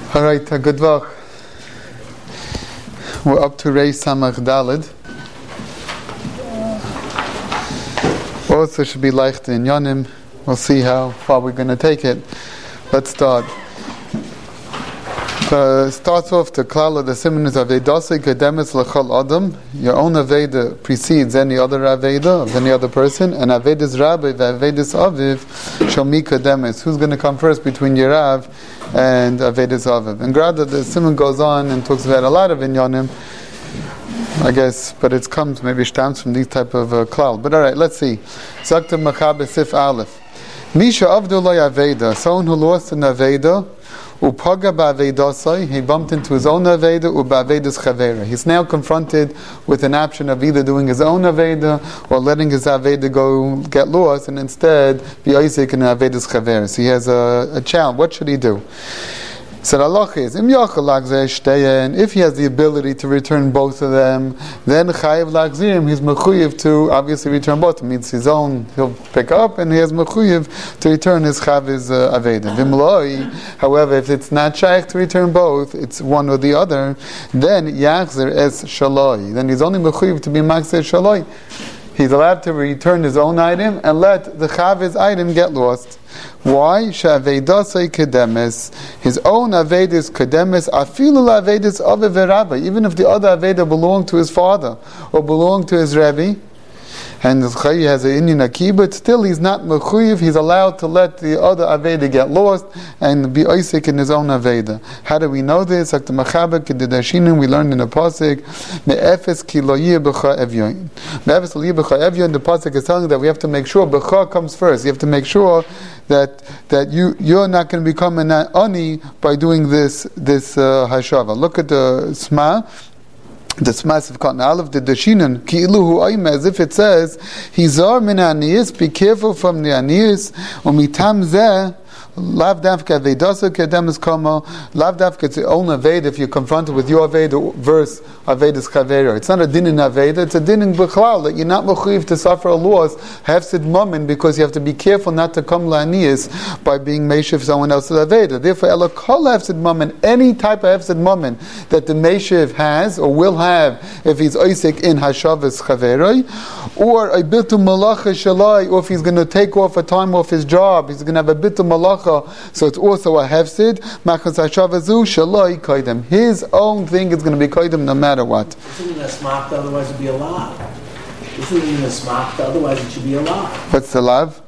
All right, good vach. We're up to Rei Samach Dalid. Also should be leicht in Yonim. We'll see how far we're going to take it. Let's start. Starts off the klal of the siman of Avedasei Kedemes L'chol Adam. Your own Aveda precedes any other Aveda of any other person, and Avedas Rabbi, the Avedas Aviv, Shomi Kedemes. Who's going to come first between Yerav and Avedas Aviv? And Grada, the siman goes on and talks about a lot of inyanim, I guess, but it comes, maybe stems from these type of klal. But alright, let's see. Zakta Machabe Sif Aleph. Misha Avdullah Aveda, someone who lost an Aveda, Upaga ba'avedasai, he bumped into his own aveda, u'ba'avedas chavera. He's now confronted with an option of either doing his own aveda or letting his aveda go get lost, and instead be Isaac in avedas chavera. So he has a challenge. What should he do? So the halach is, if he has the ability to return both of them, then chayiv lachzirim, he's mechuyev to obviously return both. It means his own, he'll pick up, and he has mechuyev to return his chaviz aveda. Vimloi, however, if it's not shaykh to return both, it's one or the other, then yachzer es shaloi. Then he's only mechuyev to be makzer shaloi. He's allowed to return his own item and let the chaviz item get lost. Why? She'avedasei kedemes. His own aveda is kedemes. Afilu la'avedas aviv v'rabbi. Even if the other aveda belonged to his father or belonged to his rabbi, and the chayi has an Indian akibut, still he's not mechuyev. He's allowed to let the other aveda get lost and be Isaac in his own aveda. How do we know this? We learned in the pasuk, me'efes ki lo yeh b'cha evyon. Me'efes lo yeh b'cha evyon. The pasuk is telling that we have to make sure b'cha comes first. You have to make sure that you're not going to become an ani by doing this hashava. Look at the Sma. The Smas of Cotton Aleph, the Dashinan, Ki'iluhu Aime, as if it says, Hizar min aniyis, be careful from the aniyis, umitam zeh, lav dafka avedasa kedemes kama, lav dafka, it's your own aveda, if you're confronted with your aveda verse avedas chavera. It's not a din in aveda, it's a din in b'chlal, that you're not mechuyev to suffer a loss, hefsid mammon, because you have to be careful not to come la'aniyis by being meishiv someone else's aveda. Therefore, ela kol hefsid mammon, any type of hefsid mammon that the meishiv has or will have if he's Isaac in hashavas chavera, or a bitu malacha shalai, or if he's going to take off a time off his job, he's going to have a bitu malacha, so it's also a hefsid. Machas hashavazu shalai kaidem. His own thing is going to be kaidem no matter what. Isn't it a smacked, otherwise it'd be a lav? Isn't it a smacked, otherwise it should be a lav? What's the lav?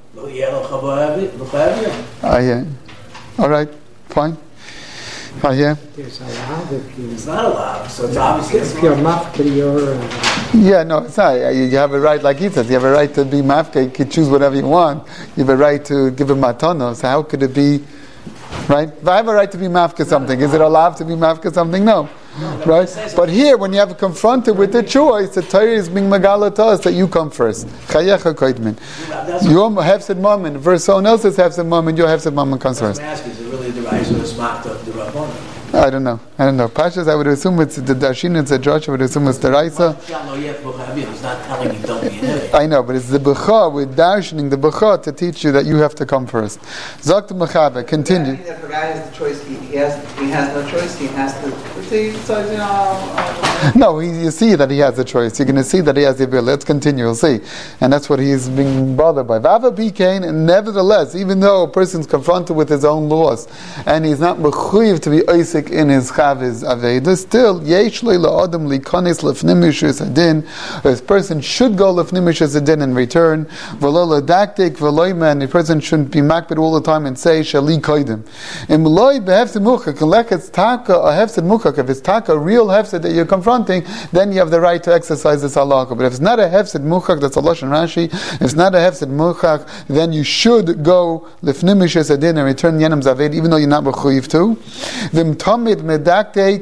Yeah. All right, fine. Yeah. There's a lav if you... It's not a lav, so it's obviously if you're mafka, you're... Yeah, no, it's not. You have a right, like he says, you have a right to be mafka. You can choose whatever you want. You have a right to give a matana. So how could it be, right? If I have a right to be mafka something, is it allowed to be mafka something? No. Right? But here, when you have confronted with the choice, the Torah is being magala to us that you come first. Chayecha koidmin. Your hefsid moment versus someone else's hefsid moment, your hefsid moment comes first. Is it really the rise of the smacked of the Rabbana? I don't know. Pashas, I would assume it's the Dashin, it's a Josh, I would assume it's the Raisa. He's not telling you don't be an idiot. I know, but it's the B'cha, with Darshaning the B'cha to teach you that you have to come first. Zakt Mechabe, continue. If a guy has the choice, he has no choice, he has to say, No, you see that he has a choice. You're going to see that he has the ability. Let's continue, we'll see. And that's what he's being bothered by. Vava Bikain, and nevertheless, even though a person's confronted with his own loss, and he's not mechuyev to be Isaac in his chaviz aveda, still yesh leila adam likonis lefnimishus adin. This person should go lefnimishus adin and return. V'lo ladaktik v'lo man. The person shouldn't be makbid all the time and say shali koidim. In loy behefsid muchak, unless it's taka a hefsid muchak. If it's taka a real hefsid that you're confronting, then you have the right to exercise this halakha. But if it's not a hefsid muchak, that's a lashon Rashi. If it's not a hefsid muchak, then you should go lefnimishus adin and return yenam zaved, even though you're not mechuyev to. Tamid medaktek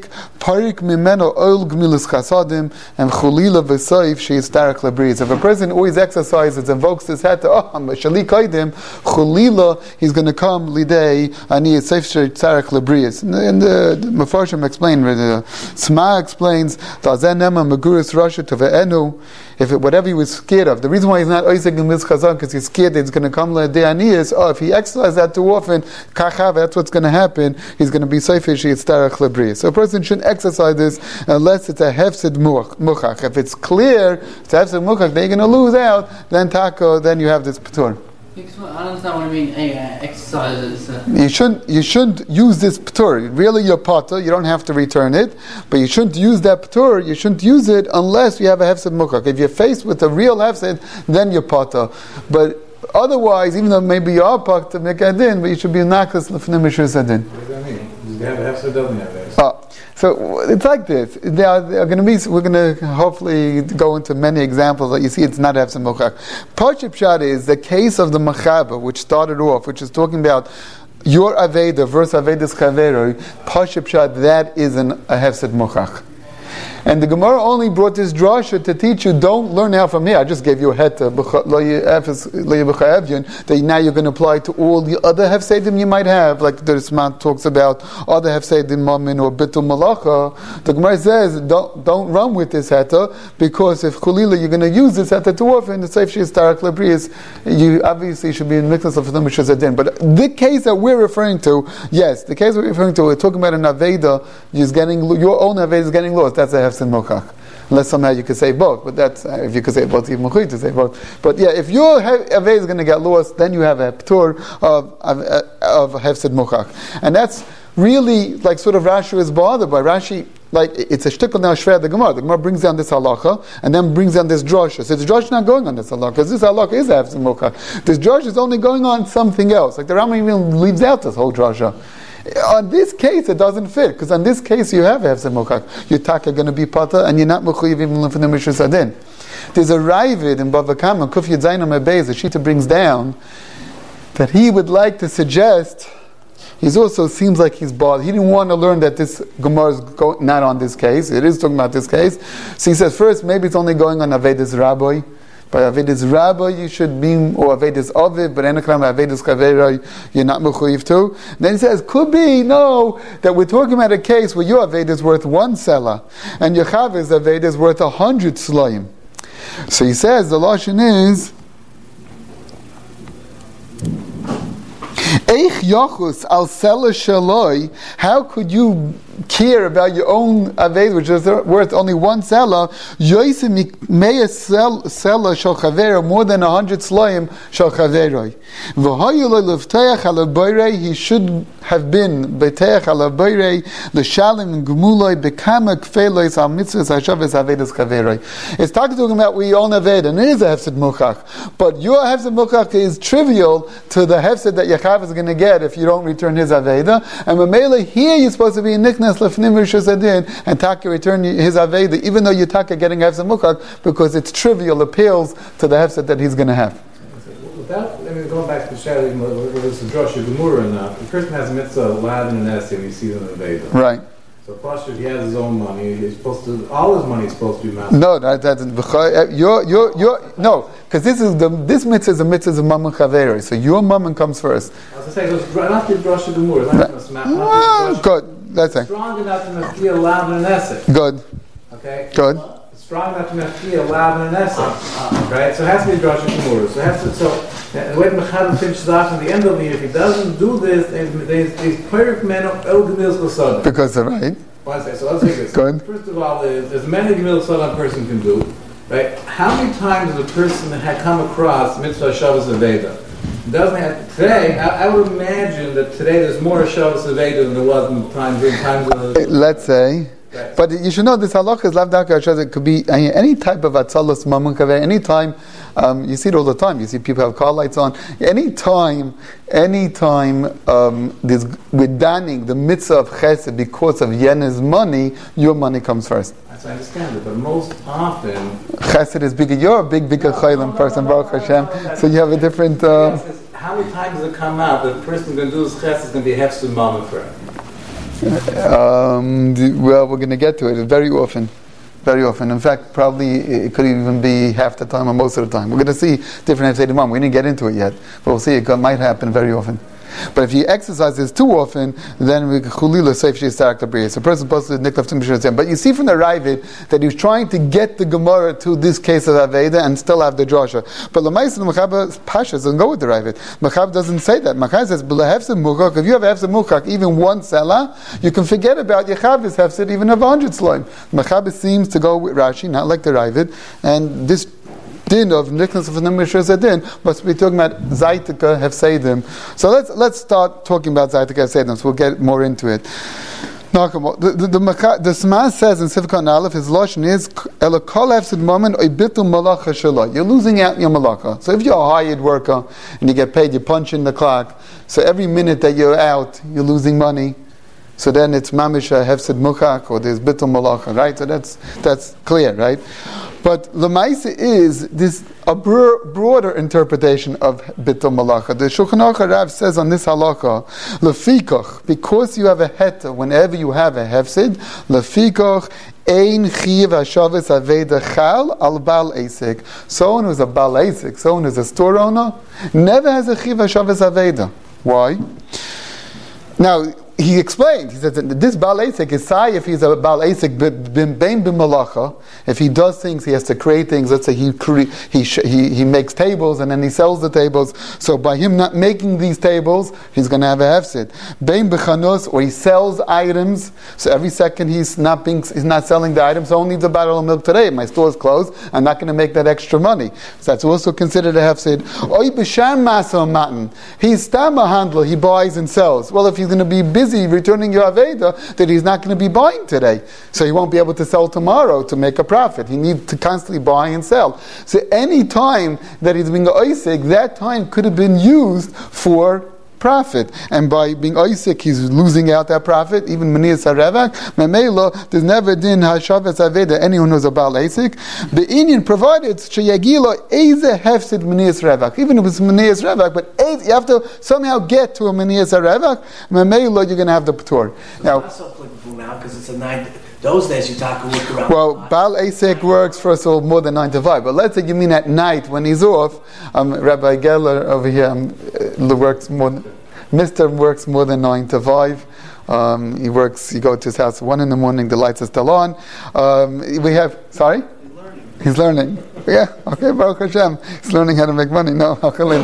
parik mimeno oil gmilas chasadim, and chulila v'soif sheyistarak lebrias. If a person always exercises, invokes this heter, I'm a shali kaidim, chulila, he's going to come lidei, ani yitzayf sheyistarak lebrias. And the Mefarshim explain, Sma explains, Tazen nema meguris rasha teve'enu, if whatever he was scared of, the reason why he's not oisek in mitzvah chazan because he's scared that it's going to come lidei ani is, if he exercises that too often, kachav, that's what's going to happen. He's going to be seifish yitzarach lebrias. So a person shouldn't exercise this unless it's a hefsid muchach. If it's clear it's a hefsid muchach, they're going to lose out. Then tako, then you have this patur. I don't understand what I mean. Exercises. You shouldn't use this patur. Really, your patur, you don't have to return it, but you shouldn't use that patur. You shouldn't use it unless you have a hefsid muchach. If you're faced with a real hefsid, then you're patur. But otherwise, even though maybe you are patur to make adin, but you should be nakas lefnim mishus adin. What does that mean? Does it have a hefsid, doesn't have a hefsid? So it's like this. There are going to be. We're going to hopefully go into many examples that you see. It's not hefsid muchach. Parship Pshat is the case of the Machaba, which started off, which is talking about your aveda versus avedas chaveroi. Parship Pshat, that isn't a hefsid muchach. And the Gemara only brought this drasha to teach you, don't learn now from here. I just gave you a heta, that now you're going to apply to all the other hefsedim you might have, like the Risman talks about other hefsedim mamin or bitul malacha. The Gemara says, don't run with this heta, because if chulila you're going to use this heta too often, the safe she is tarak lebrias, you obviously should be in miknas of the mishazadin. But the case that we're referring to, yes, the case we're referring to, we're talking about an aveda, your own aveda is getting lost. That's a hefsid muchach. Unless somehow you could say both, but that's if you could say both, even muchach to say both. But yeah, if your aveda is going to get lost, then you have a ptur of hefsid muchach, and that's really like sort of Rashi is bothered by. Rashi, like it's a shtickle now shver the Gemara. The Gemara brings down this halacha and then brings down this drasha. So the drasha is not going on this halacha because this halacha is hefsid muchach. This drasha is only going on something else. Like the Rambam even leaves out this whole drasha. On this case, it doesn't fit, because on this case, you have hefsid muchach. Your taka going to be pata, and you're not mechuyev even for the mishus adin. There's a Ravid in Bava Kama, Kuf Yud Zayin Amud Beis, the Shita brings down that he would like to suggest. He also seems like he's bothered. He didn't want to learn that this Gemara is not on this case. It is talking about this case. So he says first, maybe it's only going on Avedas Rabbi. By Avedis Rabbi, you should be, or Avedis Aviv, but Enekram Avedis Chaveroi, you're not mechuyev too. Then he says, could be, no, that we're talking about a case where your Aved is worth 1 selah, and your Chaver's Aved is worth 100 slayim. So he says, the Lashon is, Eich Yochus al Selah Shaloi, how could you care about your own aved, which is worth only 1 selah, yoisim meya selah shal chavera, more than 100 slayim shal chaveroi. V'hoyuloi levteach ala boirei, he should have been beteach ala boirei l'shalim g'muloi bekama kfeilois al mitzvahs hashavas avedas chaveroi. It's talking about we own aved, and it is a hefsid muchach, but your hefsid muchach is trivial to the hefsid that your chav is going to get if you don't return his aveda, and mamela here you're supposed to be in niknas lefnim rishus adin, and taka return his aveda, even though you taka getting hefsid muchach, because it's trivial, appeals to the hefsid that he's going to have. Without, going back to the Shali, whether it's a drasha gemura or not, the person has a mitzvah lav and an essay, and he sees an aveda. Right. So plus, if he has his own money, he's supposed to, all his money is supposed to be master. No, that's no, because this mitzvah is a mitzvah of mammon chaveri, so your mammon comes first. As I say, it's not the drasha gemura. It's not good. That's it. Strong enough to mafia lav and an essay. Good. Okay. Good. Strong enough to mafia lav and an essay. Right. So it has to be drasha gemura. So it has to. So and the way Mechaber finishes off at the end of the year, if he doesn't do this, there's perfect men of el gemil l'sodom. Because they're right. One second. So let's take this. Good. First of all, there's as many gemil l'sodom a person can do. Right. How many times does a person had come across mitzvah Shabbos Aveda? Doesn't have today. I would imagine that today there's more Shabbos Aveda than there was in times of the. Let's say. Right. But you should know this halakha is lav daka. It could be any type of atzalas mamun kaveh. Any time, you see it all the time. You see people have car lights on. Any time, we're danning the mitzvah of chesed because of yena's money. Your money comes first. I understand it, but most often chesed is bigger. You're a bigger chaylim person, Baruch Hashem. So you have a different. How many times does it come out that the person going to do his chesed is going to be hefsid mammon for him? Well, we're going to get to it very often. Very often. In fact, probably it could even be half the time or most of the time. We're going to see different Hefsed Imam. We didn't get into it yet, but we'll see it might happen very often. But if you exercise this too often, then we chulila safe sheistarak tabriyah. So a person supposed to niklaf tim. But you see from the Ravid that he was trying to get the Gemara to this case of Aveda and still have the drasha. But Lamais and Machaba Pasha doesn't go with the Ravid. Machab doesn't say that. Machab says, if you have hefsed muchak, even one selah, you can forget about your chavis hefsed even of 100 slime. Machab seems to go with Rashi, not like the Ravid, and this din of nickness of the Mishra Zadin must be talking about Zaitika Hefsedim. So let's start talking about Zaitika Hefsedim, so we'll get more into it. The Sma says in Sivkon Aleph, his lashon is Elakol Hefsed Moment Oibitul Malacha Shalai. You're losing out your malacha. So if you're a hired worker and you get paid, you punch in the clock. So every minute that you're out, you're losing money. So then it's Mamisha Hefsed Muchak, or there's Bitul Malacha, right? So that's clear, right? But Lamaisa is this a broader interpretation of Bitul Malacha. The Shulchan Aruch Rav says on this halacha, Lefikach, because you have a heta, whenever you have a hefsid, Lefikach ein chiv hashavas aveda chal al bal esek. Someone who's a bal esek, someone who's a store owner, never has a chiv hashavas aveda. Why? Now, he explained, he said that this Baal Esek is sai if he's a Baal Esek bein b'malacha. If he does things, he has to create things. Let's say he makes tables and then he sells the tables. So by him not making these tables, he's going to have a hefsid. Bein b'chanos, or he sells items. So every second he's not selling the items. So I need a bottle of milk today. My store's closed. I'm not going to make that extra money. So that's also considered a hefsid. Oy b'sham masa matan. He's stam a handler. He buys and sells. Well, if he's going to be busy returning your Aveda, that he's not going to be buying today. So he won't be able to sell tomorrow to make a profit. He needs to constantly buy and sell. So any time that he's being oisik, that time could have been used for profit. And by being oisik, he's losing out that profit. Even Manias Harevak, Memelo, there's never din Hashavas Aveda, anyone who's a Baal Esik. The Indian provided Sheyagilo Eze Hefsid Manias Revak. Even if it's Manias Revak, but you have to somehow get to a Manias Harevak, Memelo, you're going to have the P'tor. Now, that's not applicable now because it's a 9. Those days you talk work around. Well, Baal Esek works first of all more than 9 to 5. But let's say you mean at night when he's off. Rabbi Geller over here works more. Mr. works more than 9 to 5. You go to his house 1 in the morning. The lights are still on. Sorry. He's learning. Yeah, okay, Baruch Hashem. He's learning how to make money. No, actually,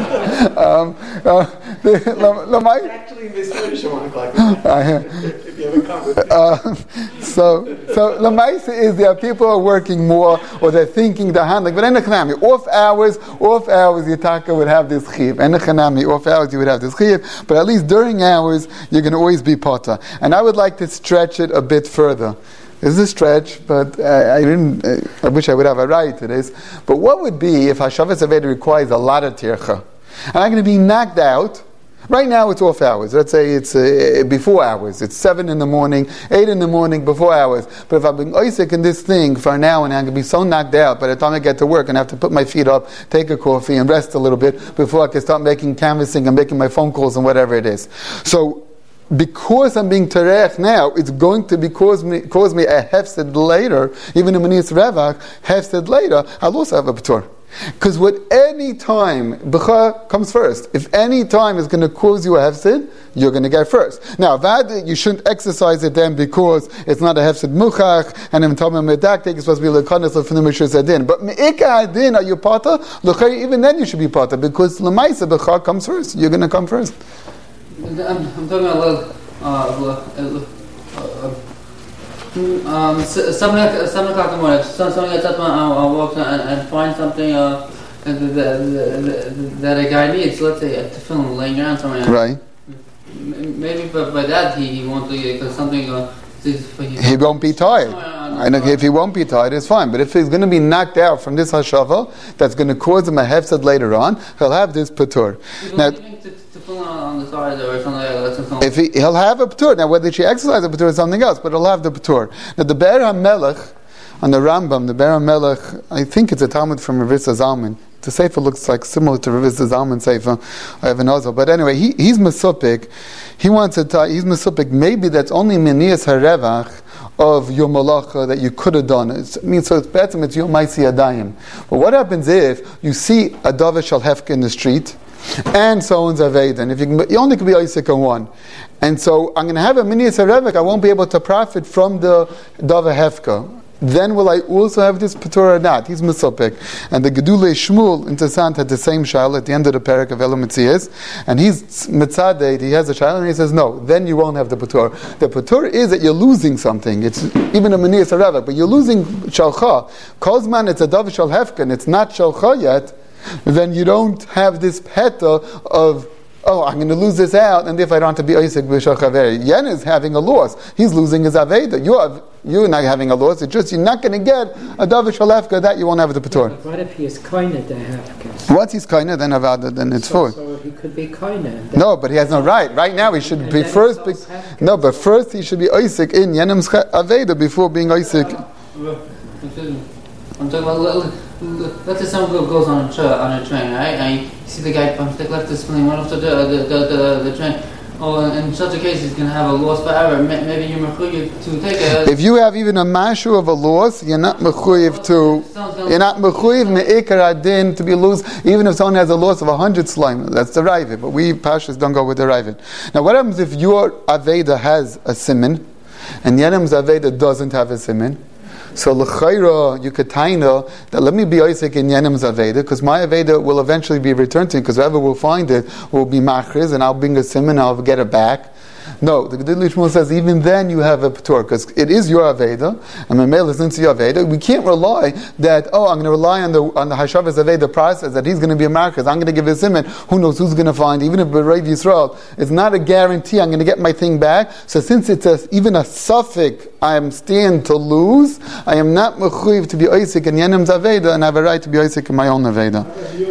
this British 1 o'clock. If you haven't come. So Lamaisa is there are people who are working more, or they're thinking, they're handling. But in the Chanami, off hours, Yitaka would have this chiv. In the Chanami, off hours, you would have this chiv. But at least during hours, you're going to always be potter. And I would like to stretch it a bit further. This is a stretch, but I wish I would have a right to this. But what would be if Hashavas Aveda requires a lot of tircha? And I'm going to be knocked out. Right now it's off hours. Let's say it's before hours. It's 7 in the morning, 8 in the morning, before hours. But if I've been oisik in this thing for an hour and I'm going to be so knocked out, by the time I get to work and I have to put my feet up, take a coffee and rest a little bit before I can start making canvassing and making my phone calls and whatever it is. So, because I'm being terech now, it's going to cause me a hefsed later, even in Manias Revach, hefsed later, I'll also have a p'tor. Because any time, b'cha comes first. If any time is going to cause you a hefsed, you're going to get first. Now, that you shouldn't exercise it then because it's not a hefsed muchach, and in Tamim Medaktik, it's supposed to be l'kanis l'fnim mishur zadin. But me'ika adin, are you pata? Even then you should be pata, because l'maisa b'cha comes first. You're going to come first. I'm talking about 7 o'clock in the morning. Someone gets up and walks and finds something that a guy needs. Let's say a tefillin laying around somewhere. Right. Maybe by that he won't do it because something. He won't be tired. And if he won't be tired, it's fine. But if he's going to be knocked out from this hashava, that's going to cause him a hefsed later on, he'll have this patur. Now, on the side or something like that. If he'll have a p'tur. Now, whether she exercises a p'tur is something else, but he'll have the p'tur. Now, the Be'er HaMelech, on the Rambam, the Be'er HaMelech, I think it's a Talmud from Rav Yisrael Zalman. The Sefer looks like similar to Rav Yisrael Zalman Sefer. I have an Ozel. But anyway, he's Mesupik. He wants to tell, he's mesupik, maybe that's only minias harevach of your malacha that you could have done. It means, so it's better, it's your maisi adayim. But what happens if you see a davar shal hefka in the street, and someone's aveda, and if you only can be Isaac on one, and so I'm going to have a minias harevach, I won't be able to profit from the davar hefka. Then will I also have this patur or not? He's mesopek. And the Gedulei Shmuel in Tasant had the same shayla at the end of the parak of Elo Metzias, and he's mitzadeit, he has a shayla, and he says, no, then you won't have the patur. The patur is that you're losing something. It's even a menias haravak, but you're losing shalcha. Kozman, it's a davar shal hefken, it's not shalcha yet, then you don't have this peta of, oh, I'm going to lose this out, and if I don't have to be Isaac b'shachaver. Yen is having a loss. He's losing his aveda. You're not having a loss. It's just you're not going to get a davar shalefka that you won't have the patur. But what if he is kaina to hefka? Once he's kaina, then avada, then it's full. So he could be kaina. No, but he has no right. Right now he should be first. No, but first he should be Isaac in Yenim's aveda before being Isaac. I'm talking about, let's say someone goes on a train, right? And you see the guy from the left display, one after the train. Oh, in such a case, he's going to have a loss forever. Maybe you're mechuyev to take a... If you have even a mashu of a loss, you're not mechuyev to... You're not mechuyev me'ikar adin to be loose, even if someone has a loss of 100 slime. That's the ravid. But we pashas don't go with the ravid. Now, what happens if your aveda has a siman, and Yenim's aveda doesn't have a siman? So l'chayra, you could taina that let me be Isaac in Yenim's aveda, because my aveda will eventually be returned to me, because whoever will find it will be machriz, and I'll bring a simon, I'll get it back. No, the Gedulei Shmuel says even then you have a patur, because it is your aveda, and my mail is into your aveda. We can't rely that, I'm going to rely on the Hashavas aveda process, that he's going to be a markers. I'm going to give a simon, who knows who's going to find, even if B'Reiv Yisrael, it's not a guarantee I'm going to get my thing back. So since it's even a suffix, I am stand to lose, I am not mechuyev to be Isaac in Yenim's aveda, and I have a right to be Isaac in my own aveda.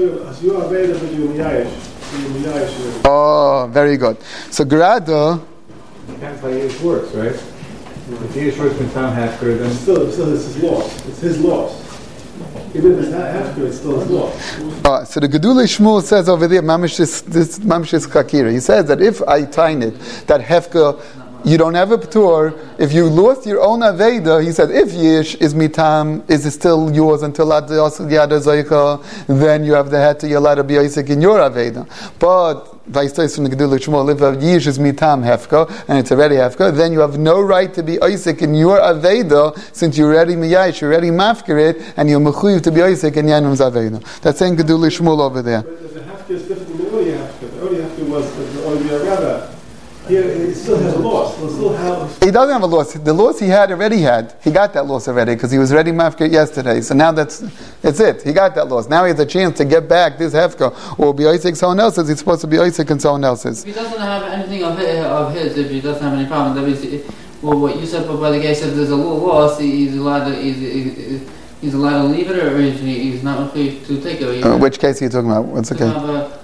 Oh, very good. So Grada... Depends how Yiddish works, right? If Yiddish works in town Hafker, then... Still, it's his loss. It's his loss. Even if it's not Hafker, it's still his loss. So the Gedulei Shmuel says over there, Mamish is Chakira. He says that if I tine it, that Hefka, you don't have a patur. If you lost your own aveda, he said, if Yish is mitam, is it still yours until Yada Zoika, then you have the head to allowed to be Isaac in your aveda. But Vaistais from the Gedulei Shmuel, if Yish is mitam hefka, and it's already hefka, then you have no right to be Isaac in your aveda, since you're already miyash, you're already mafkirit, and you're mechuyev to be Isaac in Yanim's aveda. That's saying Gedulei Shmuel over there. But the hefka is different from the early hefka. The early hefka was the earlier rabbi. Here, he still has a loss. He doesn't have a loss. The loss he had already had. He got that loss already because he was ready mafka yesterday. So now that's it. He got that loss. Now he has a chance to get back this hefka, or be Isaac someone else's. He's supposed to be Isaac and someone else's. If he doesn't have anything of his, if he doesn't have any problem, that means, well, what you said, but by the guy said there's a little loss, he's allowed to. He's allowed to leave it, or he's not free to take it. Which case are you talking about? What's okay? If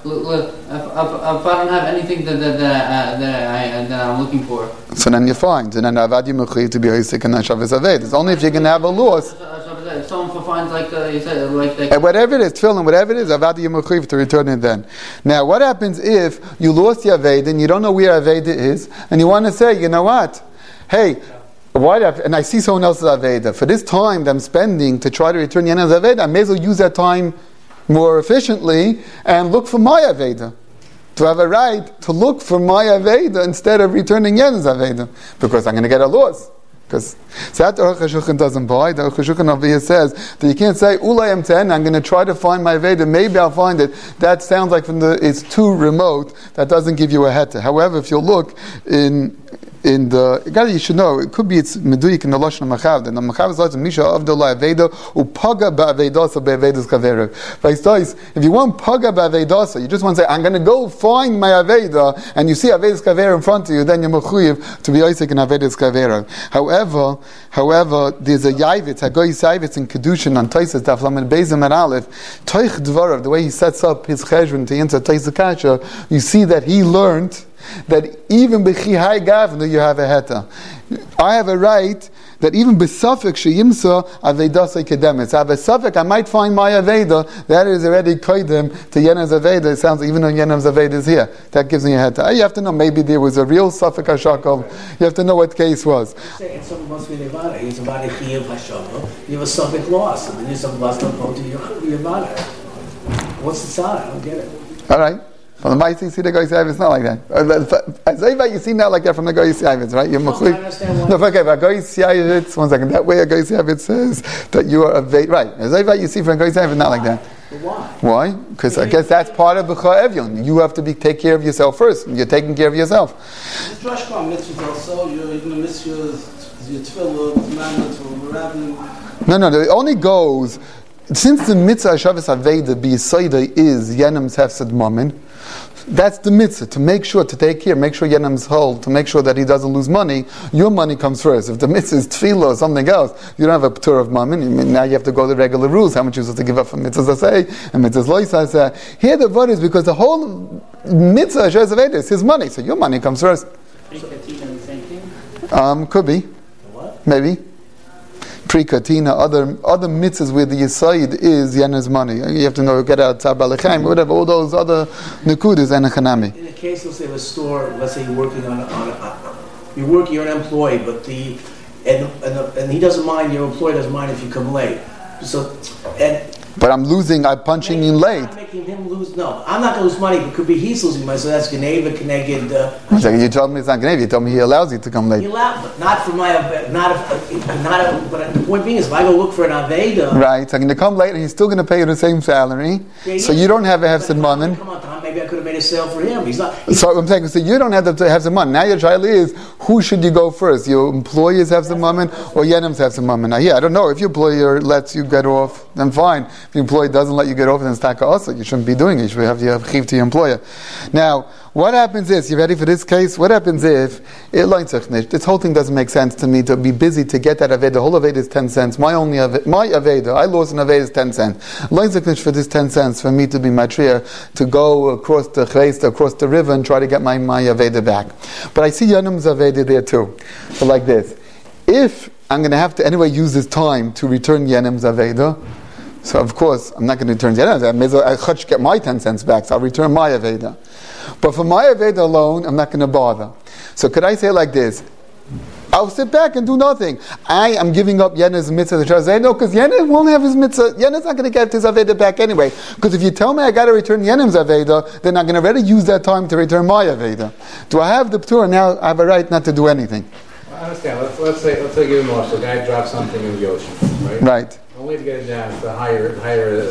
I don't have anything that I'm looking for, so then you're fine. And then avad you to be Isaac and Hashavas aved. It's only if you're going to have a loss. If someone finds you said like whatever it is, tefillin, whatever it is, avad you to return it then. Now, what happens if you lost your aved and you don't know where aved is, and you want to say, you know what? Hey. And I see someone else's Aveda. For this time that I'm spending to try to return Yenim's Aveda, I may as well use that time more efficiently and look for my Aveda. To have a right to look for my Aveda instead of returning Yenim's Aveda. Because I'm going to get a loss. Because that Aruch HaShulchan doesn't buy. The Aruch HaShulchan over here says that you can't say, Ulay M10, I'm going to try to find my Aveda, maybe I'll find it. That sounds like it's too remote. That doesn't give you a heta. However, if you look in the you should know it could be it's meduyik in the lashon machav. The machav is like misha avdollah aveda upaga ba'avedasa be'avedas kaveru. If you want paga ba'avedasa, you just want to say I'm going to go find my aveda, and you see avedas kaveru in front of you, then you're mechuyev to be Isaac in avedas kaveru. However, there's a yavitz hagoy yavitz in kedushin on Tosfos Daf Lamed Beis and Aleph toich dvarav, the way he sets up his cheshbon to answer Tosfos Kasha. You see that he learned that even b'chi hai gavna you have a heta. I have a right that even besafik sheyimsa avedasei kedemis. I have a suffix, I might find my aveda that is already koidem to Yenam's aveda. It sounds even though Yenam's aveda is here, that gives me a head. You have to know maybe there was a real suffix hashakol. You have to know what case was. It's someone wants to be nevada. It's about a chiyuv hashakol. You have a suffix loss, and then you suffix loss don't go to your nevada. What's the sign? I don't get it. All right. From the Ma'aseh, you see the Goy Yisrael, it's not like that. You see not like that from the Goy Yisrael, right? You're I understand why. no, okay, but Goy Yisrael, 1 second. That way, a Goy Yisrael says that you are a right. You see from Goy Yisrael, not like that. But why? Why? Because I guess that's part of B'cha Evyon. You have to take care of yourself first. You're taking care of yourself. This Rosh Hashanah mitzvah also, you're going to miss your tefillah, commandments, or rabbi. No, it only goes, since the mitzvah Shabbos Aveda B'Yisoida is Yenam's Hefsed Mammon, that's the mitzvah, to make sure, to take care, make sure Yenam's whole, to make sure that he doesn't lose money. Your money comes first. If the mitzvah is tefillah or something else, you don't have a p'tur of mammon. Now you have to go to the regular rules, how much you're supposed to give up for mitzvahs asay, and mitzvahs lo yisaseh. Here the word is because the whole mitzvah Shabbos Aveda is his money, so your money comes first. Could be. What? Maybe. Pre-katina, other mitzvahs where the yisaid is Yena's money. You have to know, get out tzar balechaim, whatever, all those other nekudas and chanami. In a case, let's say of a store, let's say you're working you're an employee, but and he doesn't mind, your employee doesn't mind if you come late. But I'm punching in late. I'm making him lose. No, I'm not going to lose money. But could be he's losing money. So that's Geneva, Keneged. You told me it's not Geneva. You told me he allows you to come late. He allows, but not for my. But the point being is, if I go look for an aveda, right? So I'm going to come late, and he's still going to pay you the same salary. So you don't have a hefsed mammon. Come on, Tom. Maybe I could have made a sale for him. He's not. So I'm saying, so you don't have to have some money. Now your trial is, who should you go first? Your employers have some mammon, or Yenam's have some mammon? Now, I don't know. If your employer lets you get off, then fine. If your employer doesn't let you get off, then it's taka also. You shouldn't be doing it. You should have your chiv to your employer. Now, what happens is, you ready for this case? What happens if this whole thing doesn't make sense to me to be busy to get that aveda? The whole aveda is 10 cents. My aveda, I lost an aveda is 10 cents. For this 10 cents for me to be matria to go across the chreist, across the river and try to get my aveda back. But I see Yanam's aveda there too. So like this, if I'm going to have to anyway use this time to return Yanam's aveda, so of course, I'm not going to return Yenam's. I may as well get my 10 cents back, so I'll return my Aveda. But for my Aveda alone, I'm not going to bother. So could I say like this? I'll sit back and do nothing. I am giving up Yenam's mitzvah. No, because Yenam won't have his mitzvah. Yenam's not going to get his Aveda back anyway. Because if you tell me I got to return Yenam's Aveda, then I'm going to already use that time to return my Aveda. Do I have the p'tur? Now I have a right not to do anything. I understand. Let's say give him a the guy drops something in the ocean, right? Right. The only way to get it down is to hire a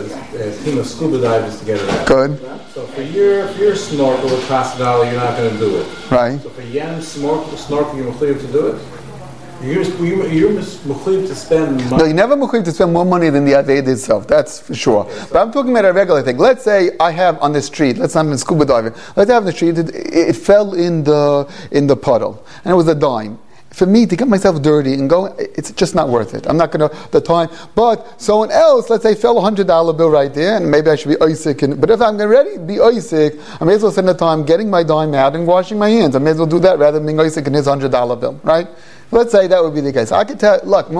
team of scuba divers to get it out. Good. So for your snorkel with $1,000, you're not going to do it. Right. So for Yen's snorkel, you're mechuyev to do it. You're mechuyev to spend money. No, you're never mechuyev to spend more money than the Aveda itself. That's for sure. Okay, but I'm talking about a regular thing. Let's say I have on the street. Let's not in scuba diving. Let's say on the street it fell in the puddle and it was a dime. For me to get myself dirty and go, it's just not worth it. I'm not going to the time. But someone else, let's say, fell $100 bill right there, and maybe I should be Isaac. But if I'm already be Isaac, I may as well spend the time getting my dime out and washing my hands. I may as well do that rather than being Isaac in his $100 bill, right? Let's say that would be the case. I could tell, look,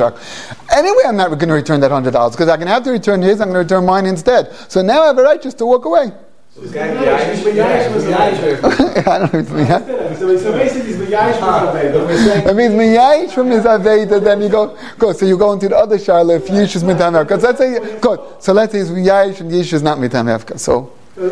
anyway, I'm not going to return that $100 because I'm going to have to return his. I'm going to return mine instead. So now I have a right just to walk away. So this guy, I don't know if it's So basically, it's Miyayish from Aveda. It means Miyayish from his Aveda, then you go, good, so you go into the other Shaila, if Yish is Mitam Hefka. Let's say, good, so let's say it's Miyayish and Yish is not Mitam Hefka, so.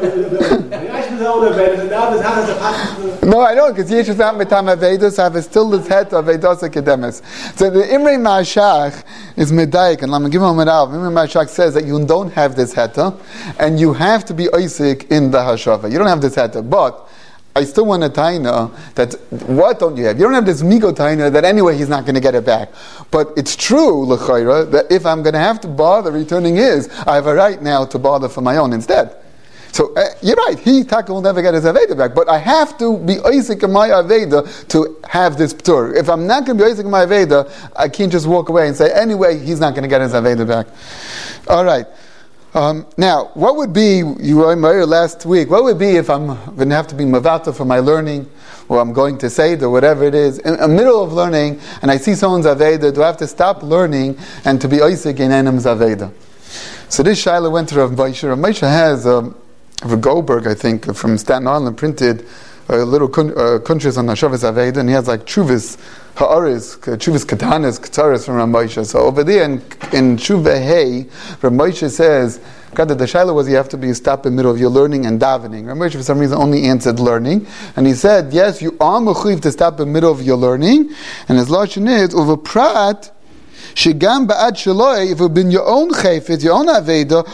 No, I know, because Yish is not Mitam Aveda, so I have still this head of Avedas Akedemis. So the Imrei Ma'ashach is Medaik, and I'm giving him an alv. Imrei Ma'ashach says that you don't have this heta, and you have to be Isaac in the Hashava. You don't have this heta, but I still want a taina that, what don't you have? You don't have this migo taina that anyway he's not going to get it back. But it's true, l'chayra, that if I'm going to have to bother returning his, I have a right now to bother for my own instead. So you're right, Taka will never get his Aveda back, but I have to be Isaac in my Aveda to have this p'tur. If I'm not going to be Isaac in my Aveda, I can't just walk away and say, anyway, he's not going to get his Aveda back. All right. Now, what would be, you were last week, what would be if I'm going to have to be mavata for my learning, or I'm going to say or whatever it is, in the middle of learning, and I see someone's Aveda, do I have to stop learning and to be Oisik in Enam's Aveda? So this Shaila went to Rav Moshe. Rav Moshe has, Rav Goldberg, I think, from Staten Island, printed a little kuntris on Hashavas Aveda, and he has like Chuvis Ha'aris, Chuvis Katanas, Kataras from Rav Moshe. So over there in Chuvah Hey, Rav Moshe says, God, the Shaila was you have to be stopped in the middle of your learning and davening. Rav Moshe for some reason only answered learning, and he said, yes, you are mechuyev to stop in the middle of your learning, and his lashon is over prat. Shigam ba'ad shaloi, if it had been your own chayfet, your own aveda,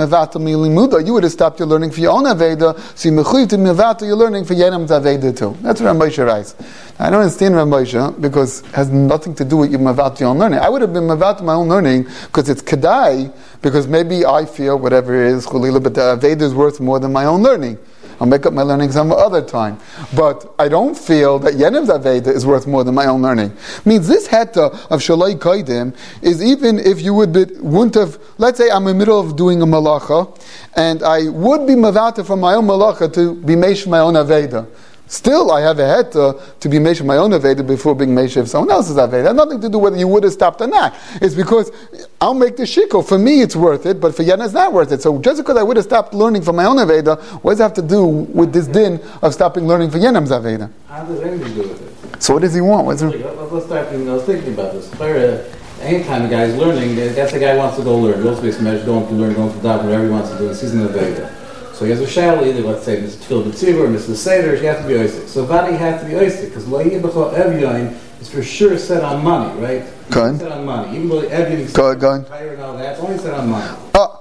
you would have stopped your learning for your own aveda, so you mechuyev to mevata your learning for yenam's aveda too. That's what Rav Moshe writes. I don't understand Rav Moshe because it has nothing to do with your mevata your own learning. I would have been mevata my own learning because it's kedai, because maybe I feel whatever it is, chulila, but the aveda is worth more than my own learning. I'll make up my learning some other time. But I don't feel that Yenev's Aveda is worth more than my own learning. Means this heta of Shalai Kaidim is even if you wouldn't have, let's say I'm in the middle of doing a malacha, and I would be mavata from my own malacha to be mesh my own Aveda. Still, I have a heta to be mesh my own Aveda before being mesh of someone else's Aveda. It has nothing to do whether you would have stopped or not. It's because I'll make the shikol. For me, it's worth it, but for Yana, it's not worth it. So just because I would have stopped learning for my own Aveda, what does it have to do with this din of stopping learning for Yanam's Aveda? How does anything do with it? So what does he want? Let's start thinking about this. Anytime a guy is learning, that's the guy who wants to go learn. He also makes measure going to learn, going to daven, whatever he wants to do in the season of Aveda. So he has a shayla, either let's say Mr. Tfil B'tzibur or Mr. Seder, he has to be oisik. So Vadi has to be oisik, because Lo Yeh B'chol Evyain is for sure set on money, right? It's set on money. Even though Evyain is go and all that, it's only set on money.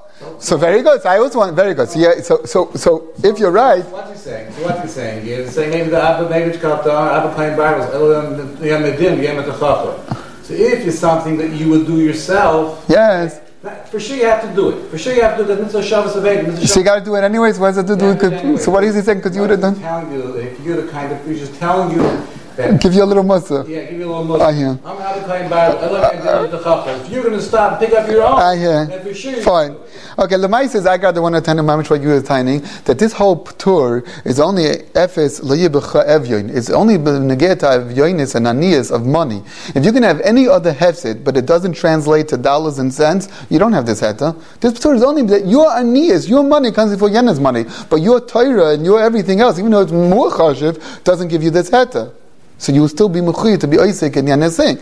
So very good. So I always want very good. So yeah. So if you're right, what you're saying, you're saying maybe the Abba Megish Kaptar, Abba Kain Bibles, Elohim Yamedim, Yemet HaChachar. So if it's something that you would do yourself, yes. For sure you have to do it. For sure you have to do the mitzvah Shabbos Aveda. So you got to do it anyways. What does it do with it? So what is he saying? Because you would have done. Telling you, if you're the kind of, he's just telling you that. Give you a little mussar. Yeah, give you a little mussar. I hear. I'm out of kind of if you're going to stop, pick up your own. I hear. Then for sure. Fine. Okay, Lemai says I got the one attending mamish what you were tiny that this whole tour is only efes loyibecha evyoin. It's only negeta of yoinis and aniyas of money. If you can have any other hefset, but it doesn't translate to dollars and cents, you don't have this heta. This tour is only that your aniyas, your money comes before Yena's money, but your Torah and your everything else, even though it's more chashiv, doesn't give you this heta. So you will still be mechuyev to be oisik and Yena's thing.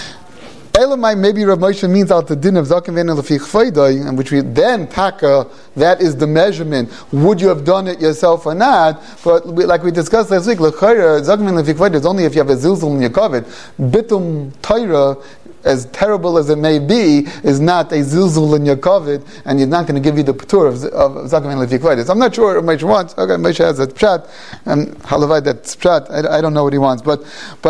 Elamai, maybe Rav Moshe means out the din of Zaken V'en Lefi Chvaydai, and which we then taka, that is the measurement. Would you have done it yourself or not? But like we discussed last week, L'chayra, Zaken V'en Lefi Chvaydai is only if you have a zilzul in your kovet. Bitum Torah, as terrible as it may be, is not a zilzul in your kovet, and you're not going to give you the patur of Zaken V'en Lefi Chvaydai. So I'm not sure what Moshe wants. Okay, Moshe has a pshat, and halavai that pshat. I don't know what he wants, but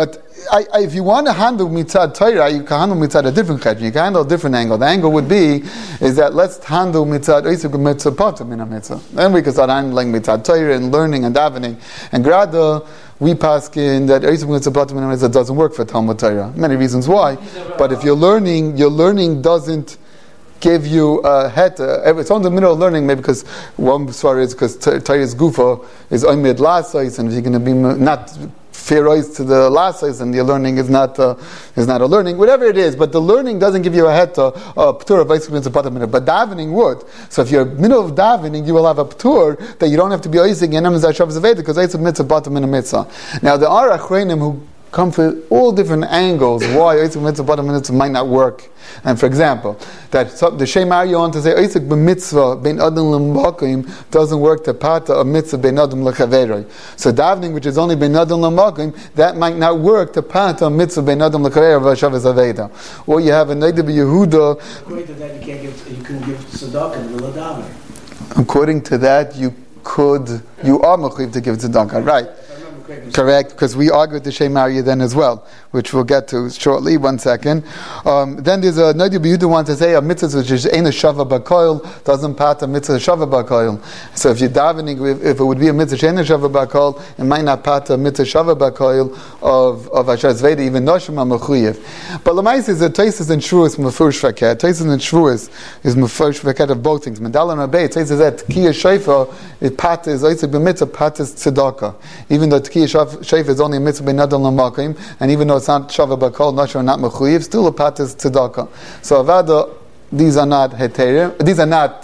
if you want to handle mitzad Torah, you can handle mitzad a different chedron. You can handle a different angle. The angle would be is that let's handle mitzad oisuk mitzvah patum in a mitzvah. Then we can start handling mitzad Torah and learning and davening. And grada, we paskin that oisuk mitzvah patum in a mitzvah doesn't work for Talmud Torah. Many reasons why. But if your learning doesn't give you a het. It's on the middle of learning, maybe because one story is because Torah's gufa is oimid lasais, and if you're going to be not feroz to the lasais, and your learning is not a learning, whatever it is. But the learning doesn't give you a het, a p'tur of oisik mitzvah patum, but davening would. So if you're middle of davening, you will have a p'tur that you don't have to be oisik and emez hashav zaveda because oisik mitzvah patum in a mitzvah. Now there are achreinim who come for all different angles why oisik mitzvah patum mitzvah might not work. And for example, that the Shem Aryon to say oisik b'mitzvah bein adam l'makim doesn't work to pata a mitzvah bein adam l'chaveroi. So davening, which is only bein adam l'makim, that might not work to pata a mitzvah bein adam l'chaveroi v'ashavas aveda. Or you have a Neidah b'Yehuda. According to that, you can give tzedakah in the middle of davening. According to that, you are mechuyev to give tzedakah, right? If I remember Correct, because we argued the Shem Arya then as well, which we'll get to shortly. 1 second. Then there's a Nadi B'Yehuda wants to say a mitzvah which is Ein Shava B'Koil doesn't pat a mitzvah Shava B'Koil. So if you're davening, if it would be a mitzvah Ein Shava B'Koil, it might not pat a mitzvah Shava B'Koil of Asher Zveda, even Noshim HaMechuyev. But Lamais is a Taisus and Shvuas Mefurish Faket. Taisus and Shvuas is Mefurish Faket of both things. Mendal and Rabbein, Taisus that Tkiyah Shofar, it pat is Oisik B'Mitzvah, pat is Tzedakah. Even though Tkiyah Shofar is only a mitzvah B'Nadal L'Makim, and even though it's not Shava B'Kol, Noshim, not Mechuyev, still a pat is Tzedakah. So Avada, these are not heterim, these are not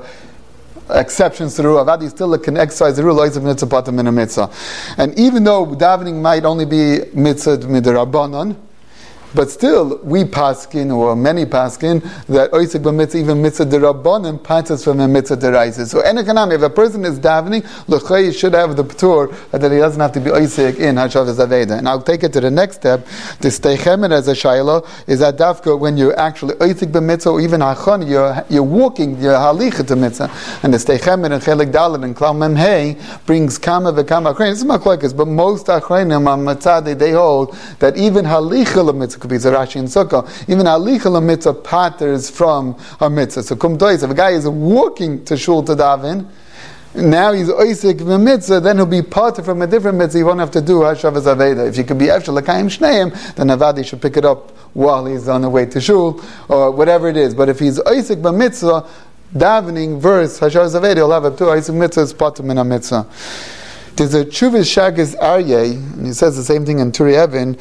exceptions to the rule. Avada still can exercise the rule, Oisik Mitzvah Patam in a mitzvah. And even though davening might only be mitzvah Mid'Rabbanan, but still, we paskin, or many paskin, that oisik b'mitzvah, even mitzvah derabbanim, passes from a mitzvah deraises. So, enekanami, if a person is davening, l'chay should have the p'tur that he doesn't have to be oisik in hashavas aveda. And I'll take it to the next step. The steichemet as a shayla is that dafka when you're actually oisik b'mitzvah, or even hachon, you're walking, you're halichet to mitzvah. And the steichemet and chelik dalet and klau mem hey brings kama v'kama achrein. This is machlokes, but most achreinim on matzadeh they hold that even halichet mitzvah could be Zarashi and Sukkah. Even Alicha mitzvah patters from a mitzvah. So kum tois, if a guy is walking to shul to daven, now he's oisik mitzvah, then he'll be pater from a different mitzvah. He won't have to do hashavas aveda. If he could be efshel l'kayim shneim, then avadi should pick it up while he's on the way to shul or whatever it is. But if he's oisik mitzvah, davening verse hashavas aveda, he'll have a two oisik mitzvah is pater min a mitzvah. There's a Chuvas Shagas Aryeh, and he says the same thing in Turi Even.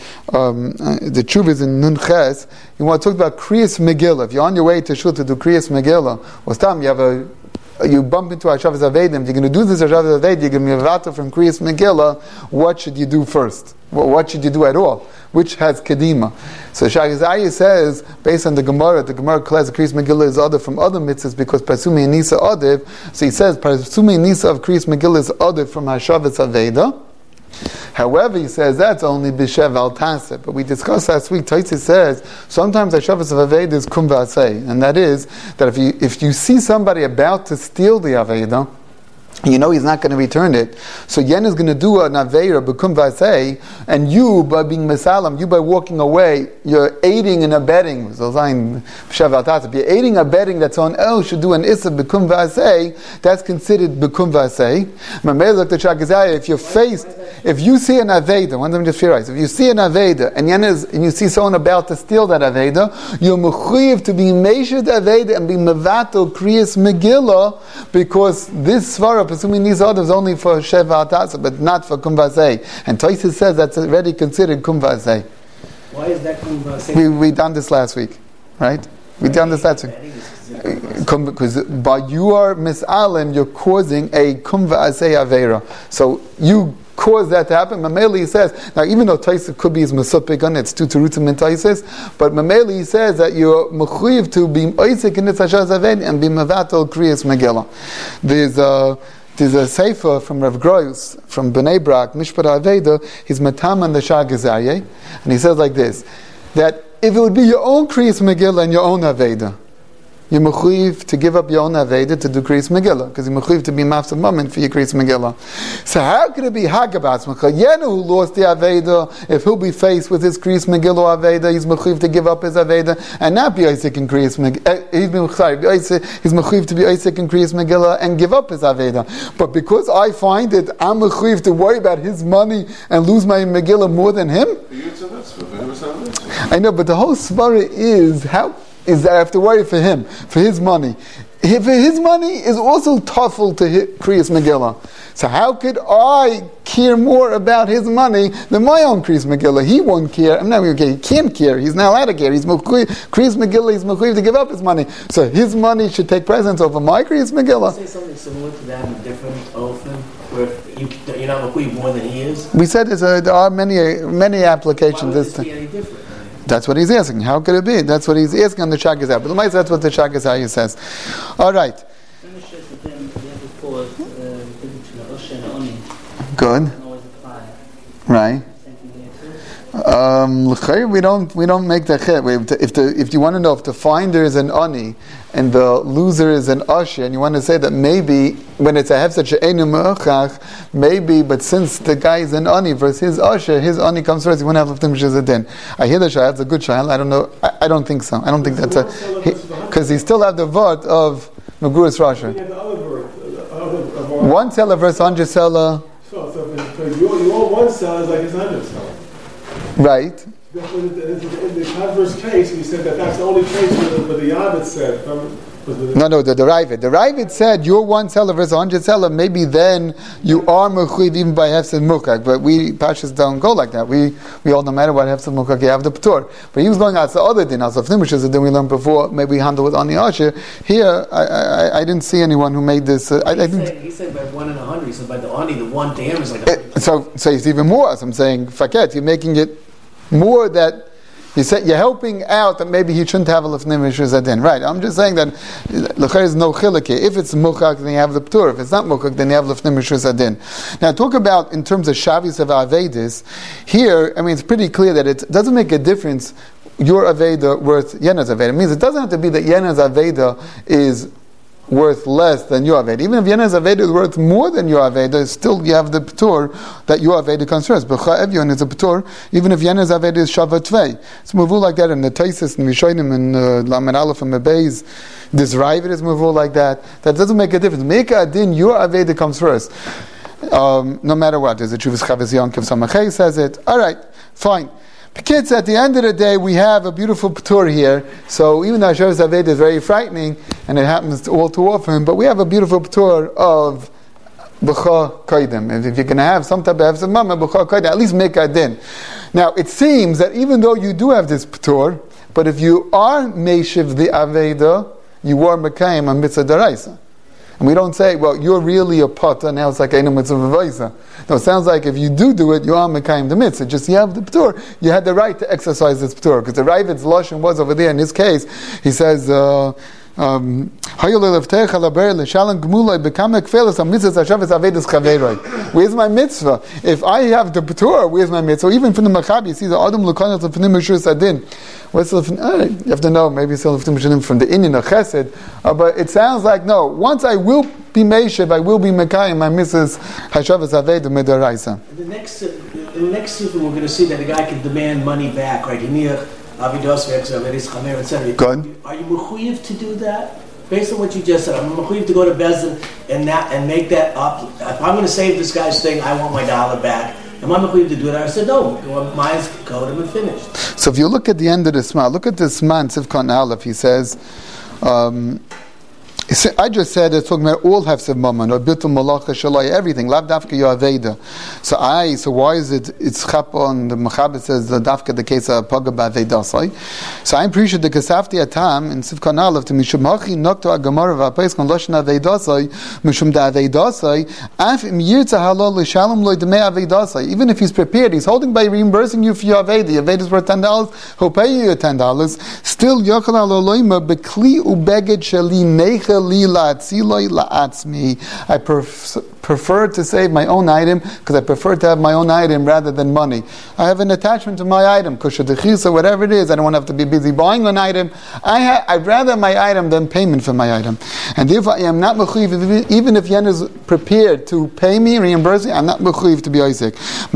The Chuvas in Nun Ches. You want to talk about Kriyas Megillah. If you're on your way to Shul to do Kriyas Megillah, or Stam, you bump into Hashavas Avedim, you're going to do this Hashavas Avedim, you're going to be Mevata from Kriyas Megillah, what should you do first? What should you do at all? Which has Kedima? So Shagas Aryeh says, based on the Gemara declares the Kriyas Megillah is other from other mitzvahs because Pasumi and Nisa Adiv. So he says, Pasumi and Nisa of Kriyas Megillah is other from Hashavas Aveda. However, he says that's only Bishev al Taseh. But we discussed last week, Taisi says, sometimes Hashavas of Aveda is Kum V'aseh. And that is, that if you see somebody about to steal the Aveda, you know he's not going to return it. So Yen is going to do an Aveira, B'kum V'aseh, and you, by being Mesalam, you by walking away, you're aiding and abetting. So if you're aiding and abetting that someone else should do an Issa B'kum V'aseh, that's considered B'kum V'aseh. If you see an Aveda, one of them just theorize, if you see an Aveda, and you see someone about to steal that Aveda, you're mechuyev to be Meishad Aveda and be Mevatel Kriyas Megillah, because this Svara, assuming these others only for Sheva Atasa, but not for Kum V'aseh. And Tosfos says that's already considered Kum V'aseh. Why is that Kum V'aseh? We done this last week, right? We done this last week. Because by you are Mis'alim, you're causing a Kum V'aseh Aveira. So you cause that to happen. Mameli says, now even though Taisa could be his Mesupik, it's two Terutim in Taisis, but Mameli says that you're Mechuyev to be Oisik in the Hashavas Aveda and be Mevatel Kriyas Megillah. There's a sefer from Rav Gross, from Bnei Brak, Mishpat Aveda, he's Matam and the Shagas Aryeh, and he says like this, that if it would be your own Kriyas Megillah and your own Aveda, you're mechuyev to give up your own Aveda to do Kriyas Megillah, because you're mechuyev to be mafsad moment for your Kriyas Megillah. So how could it be Hagabas Mechah? Yenu who lost the Aveda, if he'll be faced with his Kriyas Megillah Aveda, he's mechuyev to give up his Aveda and not be Isaac in Kriyas Megillah. He's mechuyev to be Isaac in Kriyas Megillah and give up his Aveda. But because I find it, I'm mechuyev to worry about his money and lose my Megillah more than him. I know, but the whole svara is that I have to worry for him, for his money. If his money is also tuffle to Kriyas Megillah. So how could I care more about his money than my own Kriyas Megillah? He won't care. I'm not okay. He can't care. He's not allowed to care. He's Kriyas Megillah. He's mechuyev to give up his money. So his money should take precedence over my Kriyas Megillah. Say something similar to that in a different oafen, where you're not mechuyev more than he is. We said there are many applications. Why would this be any different? That's what he's asking. How could it be? That's what he's asking on the Shagas Aryeh. But that's what the Shagas Aryeh says. All right. Good. Right. We don't make the chet. If you want to know if the finder is an ani and the loser is an usher, and you want to say that maybe when it's a hefset she'enu me'achach, maybe, but since the guy is an ani versus his usher, his ani comes first. You want to have leftim shizadin. I hear the shayla. It's a good shayla. I don't know. I don't think so. I don't think that's because he still have the vort of Megurus Rasha. One seller versus 100 seller. So your one seller is like his 100 seller. Right. In the converse case, we said that's the only case where the Yavet said. No, the Ravid. The Ravid said you're one seller versus 100 seller. Maybe then you are mechuyev even by hefsed mukak. But we Pashas don't go like that. We all, no matter what hefsed mukak, you have the p'tur. But he was going out the other din. As of Nimush, the din we learned before. Maybe we handle it on the Asher. Here, I didn't see anyone who made this. He said by 1 in 100. He said by the ani, the one to him is like. So it's even more. So I'm saying, faket, you're making it more that. You're helping out that maybe he shouldn't have a lefnim mishuzadin. Right. I'm just saying that l'chayr is no chiluk. If it's muchak, then you have the p'tur. If it's not muchak, then you have lefnim mishuzadin. Now, talk about in terms of shavis of avedis. Here, I mean, it's pretty clear that it doesn't make a difference. Your aveda worth yena's aveda. It means it doesn't have to be that yena's aveda is worth less than your Aveda. Even if Yena's Aveda is worth more than your Aveda, still you have the P'tur that your Aveda comes first. B'cha Evyon is a P'tur, even if Yena's Aveda is Shavat Tvei. It's Mavul like that in the Taisis and Rishonim and Lamed Aleph and Mebeis. This Ravid is Mavul like that. That doesn't make a difference. Make a din, your Aveda comes first. No matter what. There's a Chuvas Chavez Yonkev Samachay says it. Alright, fine. Kids, at the end of the day, we have a beautiful P'tur here. So even though Hashavas Aveda is very frightening, and it happens all too often, but we have a beautiful P'tur of B'cha Koidem. If you're going to have some type of Hefsed Mama, B'cha Koidem, at least make a din. Now, it seems that even though you do have this P'tur, but if you are Meishiv the Aveda, you are Mekayim a Mitzvah Daraisa. And we don't say, well, you're really a potter, now it's like Einu Mitzvah V'Vaisa. No, it sounds like if you do it, you are Mekayim the Mitzvah. Just you have the P'tur. You had the right to exercise this P'tur. Because the Ravid's Lashon was over there in his case. He says, where's my mitzvah? If I have the P'tur, where's my mitzvah? Even from the Maccabi, you see the Adam Lukanat of P'nim Mishur Sadin. What's the you have to know, maybe it's from the Inyan of Chesed, but it sounds like, no, once I will be Meishev, I will be Mekayim, my Mrs. Hashavas Aveda Midaraisa. In the next sefer, we're going to see that a guy can demand money back, right? Good. Are you mechuyev to do that? Based on what you just said, I'm mechuyev to go to Bezdin and make that up. If I'm going to save this guy's thing, I want my dollar back. Am I mechuyev to do that? I said, no, mine's coded and finished. So if you look at the end of the Sma, look at the Sma in Sivkon Aleph, he says, I just said it's talking about all hefsed mammon or bitul malacha shalai, everything. Lav dafka your aveda. So why is it? It's chapon. The Mechaber says the dafka the case of paga ba'avedasai. So I appreciate the kasafti atam in Sivkon Aleph to mishum hachi nokto agamara va'peis kon lashon avedasai mishum da avedasai af im yirtza halal l'shalom lo demei avedasai. Even if he's prepared, he's holding by reimbursing you for your aveda. Your aveda is worth $10. He'll pay you your $10. Still yochel aloloyma bekli ubeged sheli neichel. I prefer to save my own item because I prefer to have my own item rather than money. I have an attachment to my item, kushadechisa, whatever it is. I don't want to have to be busy buying an item. I'd rather my item than payment for my item. And if I am not mechuyev, even if Yen is prepared to pay me, reimburse me, I'm not mechuyev to be Isaac.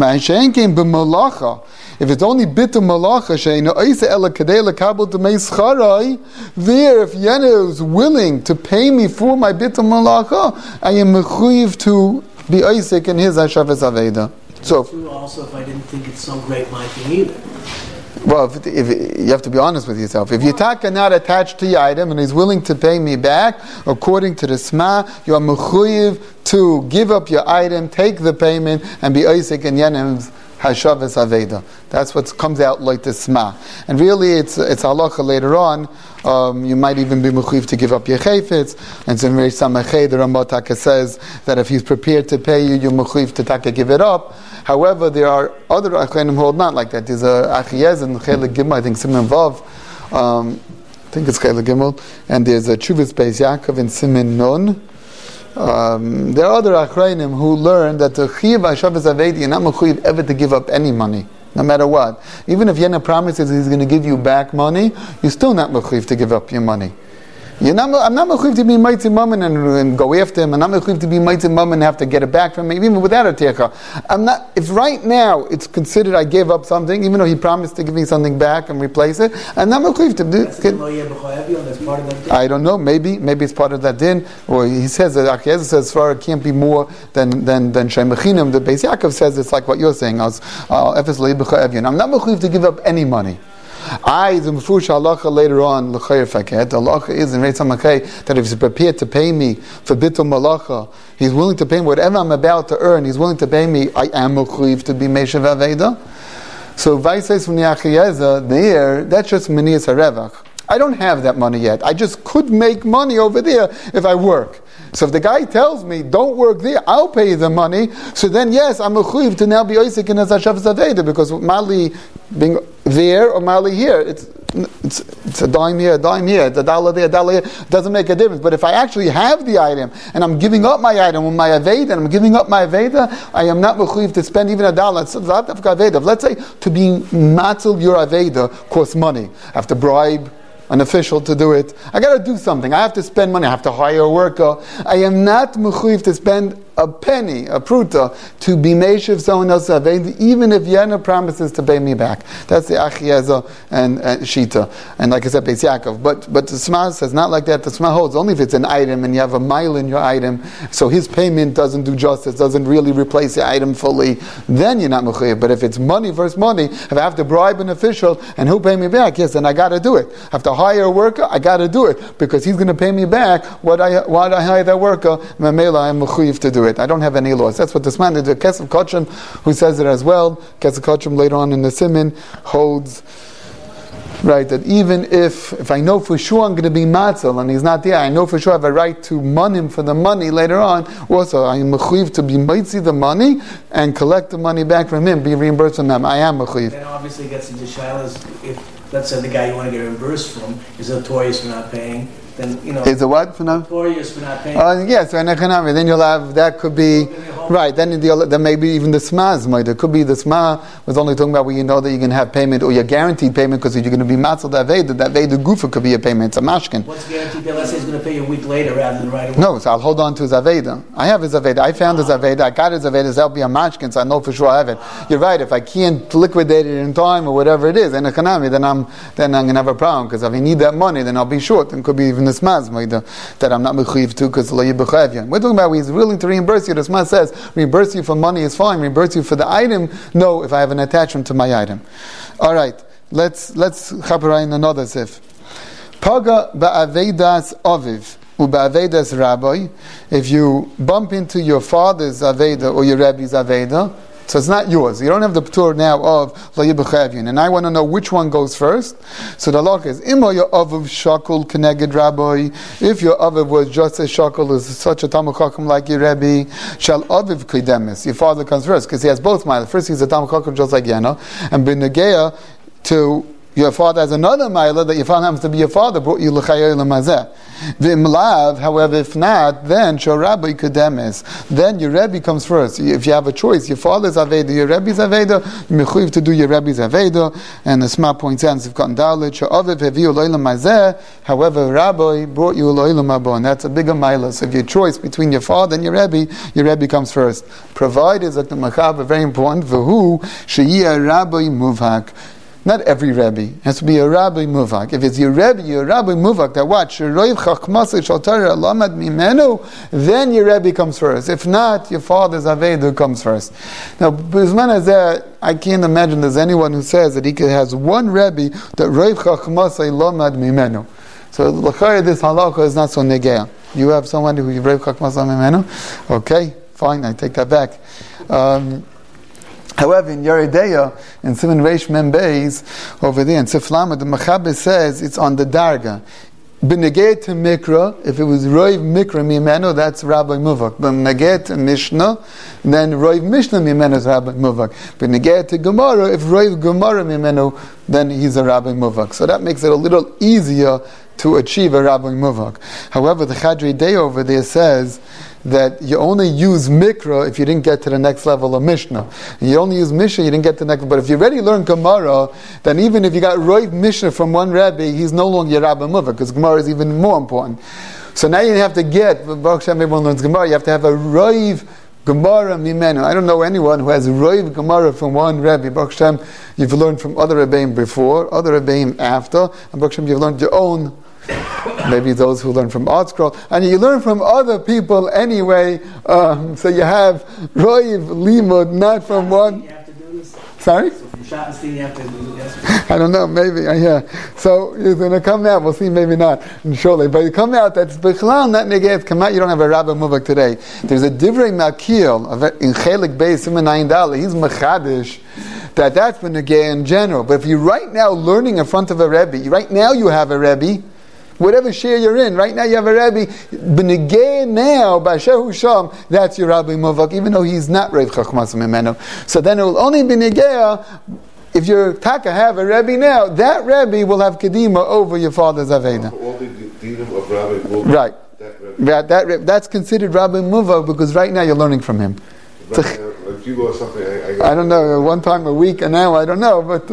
If it's only bitu malacha she'eino oisa ela kadei lekabel d'mei scharai, there if Yena is willing to pay me for my bitu malacha, I am mechuyev to be Isaac in his hashavas aveda. So also, if I didn't think it's so great my thing either. Well, if you have to be honest with yourself. If Yitaka not attached to your item and he's willing to pay me back, according to the Sma, you are mechuyev to give up your item, take the payment, and be Isaac in Yenim's Hashavas Aveda. That's what comes out like the Sma. And really, it's halacha later on. You might even be mechuyev to give up your chayfetz. And so in Reish Samachay, the Ramotaka says that if he's prepared to pay you, you're mechuyev to taka give it up. However, there are other achronim who hold not like that. There's a Achiyez and Chelik Gimel, I think Siman Vav. I think it's Chelik Gimel. And there's a Chuvas Beis Yaakov in Siman Nun. There are other achronim who learn that the chiyuv hashavas avedi, you're not mechuyev ever to give up any money. no matter what. Even if Yena promises he's going to give you back money, you're still not mechuyev to give up your money. I'm not mechuyev to be mitzvah mammon and go after him. I'm not mechuyev to be mitzvah mammon and have to get it back from him, even without a techa. I'm not. If right now it's considered I gave up something, even though he promised to give me something back and replace it, I'm not mechuyev to do. I don't know. Maybe it's part of that din. Or he says that Achiezer says Svara can't be more than Shemachinam. The Beis Yaakov says it's like what you're saying. I'm not mechuyev to give up any money. The Mefush halacha later on, l'chayr faket. The halacha is in Reitzah Makei that if he's prepared to pay me for bitul malacha, he's willing to pay me whatever I'm about to earn. He's willing to pay me. I am mechuyev to be meishav aveda. So Vaisais from the Achiezer there, that's just menias harevach. I don't have that money yet. I just could make money over there if I work. So if the guy tells me, don't work there, I'll pay you the money. So then, yes, I'm mechuyev to now be oisik in Hashavas Aveda, because Mali being there or Mali here, it's a dime here, it's a dollar there, a dollar here. It doesn't make a difference. But if I actually have the item and I'm giving up my item with my Aveda, and I'm giving up my Aveda, I am not mechuyev to spend even a dollar. It's not Aveda. Let's say to be matzel your Aveda costs money. I have to bribe an official to do it. I got to do something. I have to spend money. I have to hire a worker. I am not mechuyev to spend a penny, a pruta, to be meishiv someone else's aved, even if Yena promises to pay me back. That's the Achiezer and Shita. And like I said, Beis Yaakov. But the Sma says not like that. The Sma holds only if it's an item and you have a mile in your item, so his payment doesn't do justice, doesn't really replace the item fully, then you're not mechuyev. But if it's money versus money, if I have to bribe an official and he'll pay me back, yes, then I got to do it. I have to hire a worker, I got to do it, because he's going to pay me back what I hire that worker, Mamela, I'm mechuyev to do it. I don't have any laws. That's what this man did. The Kesef Kochim, who says it as well, Kesef Kochim later on in the Siman, holds, right, that even if I know for sure I'm going to be matzel and he's not there, I know for sure I have a right to mon him for the money later on, also I am mechuyev to be mitzi the money and collect the money back from him, be reimbursed from him. I am mechuyev. Then obviously gets into shilas, if let's say the guy you want to get reimbursed from is notorious for not paying, then, you know, is a what for now? Notorious for not paying. Yes, so then you'll have, that could be, right, then maybe even the Smaz might. It could be the Sma was only talking about where you know that you can have payment, or you're guaranteed payment because you're going to be matzal that Veda Gufa could be a payment, it's a mashkin. What's guaranteed payment? Let's say he's going to pay you a week later rather than right away. No, so I'll hold on to his Aveda. I have his Aveda. I found his Aveda. I got his Aveda. That'll be a mashkin, so I know for sure I have it. You're right, if I can't liquidate it in time or whatever it is, in a kanami, then I'm going to have a problem, because if I need that money, then I'll be short, and could be even the Smaz might. That I'm not mechuyev to, because we're talking about he's willing to reimburse you. The Sma says reimburse you for money is fine. Reimburse you for the item, no. If I have an attachment to my item, all right. Let's chaperai in another sif. Paga ba'avedas aviv u'ba'avedas rabbi. If you bump into your father's aveda or your rabbi's aveda, so it's not yours. You don't have the p'tur now of la yibachayavyin. And I want to know which one goes first. So the law is, Imo your aviv shakul keneged rabbi. If your aviv was just as shakul as such a talmid chacham like your rabbi, shall aviv kidemis. Your father comes first, because he has both miles. First he's a talmid chacham just like Yena, and b'negeya to your father has another milah that your father happens to be your father, brought you l'chayei l'mazeh. V'imlav, however, if not, then shel rabbi kademes. Then your Rebbe comes first. If you have a choice, your father's aveda, your Rebbe's aveda, you're mechuyev to do your Rebbe's aveda. And the Sma points out, Sivkat and Dalit, she'aviv heviu l'olam mazeh. However, Rabbi brought you l'olam haba, and that's a bigger milah. So if your choice between your father and your Rebbe comes first. Provided, Zak the Machaber, very important, v'hu she'yeh rabbi muvhak. Not every Rebbe. It has to be a Rabbi Muvak. If it's your Rabbi Muvak, that what? Then your Rebbe comes first. If not, your father's Aveda comes first. Now, Bizman is there, I can't imagine there's anyone who says that he has one Rebbe that Reiv Chachmasei Lomad Mimenu. So, l'chayr, this halakha is not so negea. You have someone who Reiv Chachmasei Mimenu? Okay, fine, I take that back. However, in Yeridea, in Siman Reish Mem Beis, over there in Siflama, the Machaber says it's on the Darga. B'negei to Mikra, if it was Roiv Mikra Mimeno, that's Rabbi Muvak. B'negei to Mishnah, then Roiv Mishnah Mimeno is Rabbi Muvak. B'negei to Gemara, if Roiv Gemara Mimeno, then he's a Rabbi Muvak. So that makes it a little easier to achieve a Rabbi Muvak. However, the Chadrei Day over there says that you only use Mikra if you didn't get to the next level of Mishnah. And you only use Mishnah, you didn't get to the next. But if you already learned Gemara, then even if you got Roiv Mishnah from one Rebbe, he's no longer your Rabbi Muvak, because Gemara is even more important. So now you have to get, Baruch Hashem, everyone learns Gemara, you have to have a Roiv Gemara Mimenu. I don't know anyone who has Roiv Gemara from one Rebbe. Baruch Hashem, you've learned from other Rebbeim before, other Rebbeim after, and Baruch Hashem, you've learned your own, maybe those who learn from Art Scroll, and you learn from other people anyway, so you have Roiv Limud, not from one. You have to do this? Sorry? So from Schottenstein you have to do this? I don't know, maybe, yeah. So you're going to come out, we'll see, maybe not, surely. But you come out, that's Bechlal, not Neged, come out, you don't have a Rabbi Muvak today. There's a Divrei Makil, in Chelik Beis, Siman Ayin Daled, he's Mechadish, that's been Neged in general. But if you're right now learning in front of a Rebbe, right now you have a Rebbe, whatever share you're in, right now you have a Rebbe, B'negei now, B'asher Sham, that's your Rabbi Muvak, even though he's not Rav Chachmas Mimenu. So then it will only be Negei, if your Taka have a Rebbe now, that Rebbe will have Kedima over your father's Aveda. Right. That's considered Rabbi Muvak, because right now you're learning from him. If you go something, I don't know, one time a week, and now I don't know, but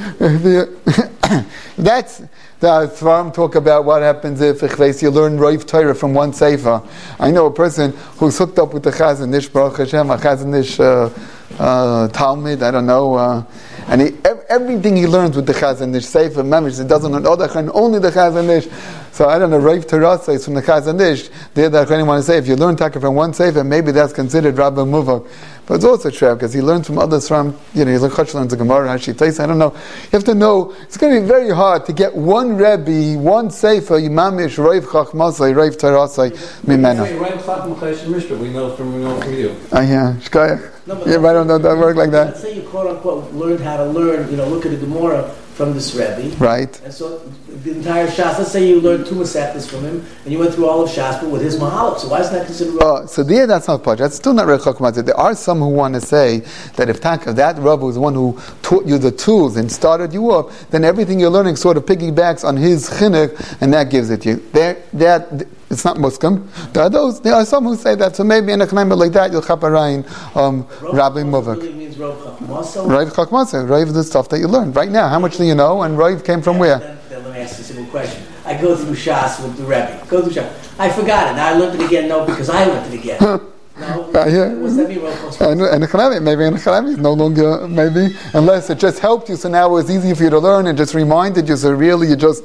that's the Svarim talk about what happens if you learn Roiv Torah from one Sefer. I know a person who's hooked up with the Chazon Ish, Baruch Hashem, a Chazon Ish Talmud, I don't know, and everything he learns with the Chazon Ish Sefer, Memesh, he doesn't learn only the Chazon Ish. So I don't know, Roiv Torah says from the Chazon Ish, the Achronim want to say, if you learn Taka from one Sefer, maybe that's considered Rabbi Muvak. But it's also true, because he learns from others from, you Chach learns the Gemara, Rashi Tais, I don't know. You have to know, it's going to be very hard to get one Rebbe, one Sefer, Yimamish, Roiv Chachmasai, Roiv Torasai, Mimena. We know from you. Yeah, Shkaya. Yeah, but I don't know that work like that. Let's say you quote unquote learned how to learn, look at the Gemara from this Rebbe. Right. And so the entire Shas, let's say you learned two Masechtas from him, and you went through all of Shas, but with his Mahalach. So why is that considered? So that's not part. That's still not Reb Chacham. There are some who want to say that if that Rebbe was the one who taught you the tools and started you up, then everything you're learning sort of piggybacks on his chinuch, and that gives it to you. It's not Muslim. There are some who say that. So maybe in a climate like that, you'll chaparain Rabbi Muvak. Really means Rav Chachmasa. Rav Chachmasa. Rav is the stuff that you learned right now. How much do you know? And Rav came from where? Then let me ask you a simple question. I go through Shas with the Rebbe. I forgot it. Now I learned it again. No, because I learned it again. No. What does that mean, Rav Chachmasa? And maybe no longer, maybe, unless it just helped you. So now it's easy for you to learn and just reminded you. So really, you just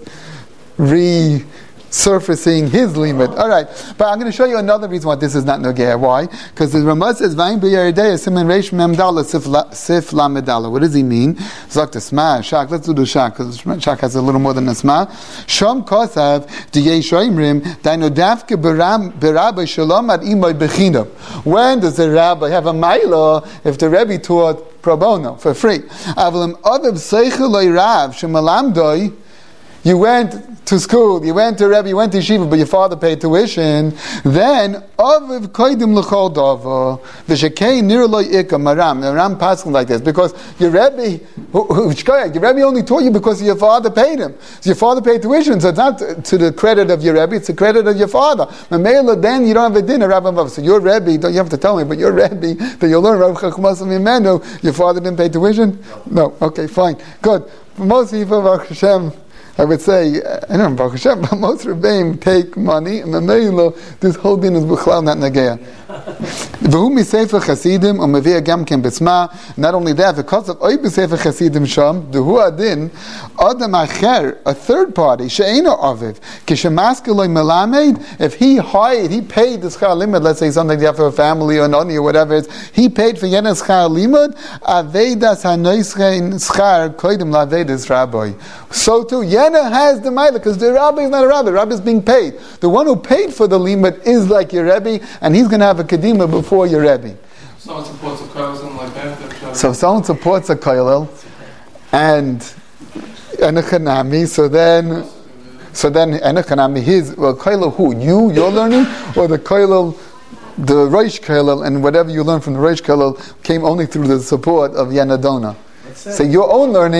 surfacing his limit. All right, but I'm going to show you another reason why this is not Nogea. Why? Because the Ramah says, "Vayim b'yaridei siman reish memdala sif lamedala." What does he mean? Zok the sma shak. Let's do the shak, because shak has a little more than a sma. Shom kosav diyei shoimrim dainu davke berabbi shalom ad imoy bechinam. When does the rabbi have a maila if the Rebbe taught pro bono for free? Avalim odav seichel loy rav shemalamdoi. You went to school, you went to Rebbe, you went to Yeshiva, but your father paid tuition, then, Aviv koidim l'chol dava, v'shekei nir lo ikam maram. The Ram passing like this, because your Rebbe only taught you because your father paid him. So your father paid tuition, so it's not to the credit of your Rebbe, it's the credit of your father. Then you don't have a dinner, Rabbi. So your Rebbe, you have to tell me, but your Rebbe, that you learn Rav Chachmas Mimenu, your father didn't pay tuition? No. Okay, fine. Good. For most people, Baruch Hashem, I would say, I don't know, Baruch Hashem, but most Rebbeim take money, and the Meilo, this whole din is B'chlal, not Nageya. V'hu misefer chasidim, or mevia gamken b'tzma. Not only that, because of oy b'sefer chasidim sham, d'hu adin, adam acher, a third party, she'ena aviv, k'shemaskiloi melamed, if he paid the schar limud, let's say something you have for a family or noni or whatever it is, he paid for yena schar limud, avedas hanoischein schar koidim la'avedas rabbi. So too, Yena has the Maila, because the Rabbi is not a Rabbi. The Rabbi is being paid. The one who paid for the limud is like your Rebbe, and he's going to have a Kedima before your Rebbe. Someone supports a koilel, something like that. So if someone supports a koilel, and a Chanami, so then a Chanami, koilel who? You're learning? Or the koilel, the Reish koilel, and whatever you learn from the Reish koilel came only through the support of Yenadona. So your own learning,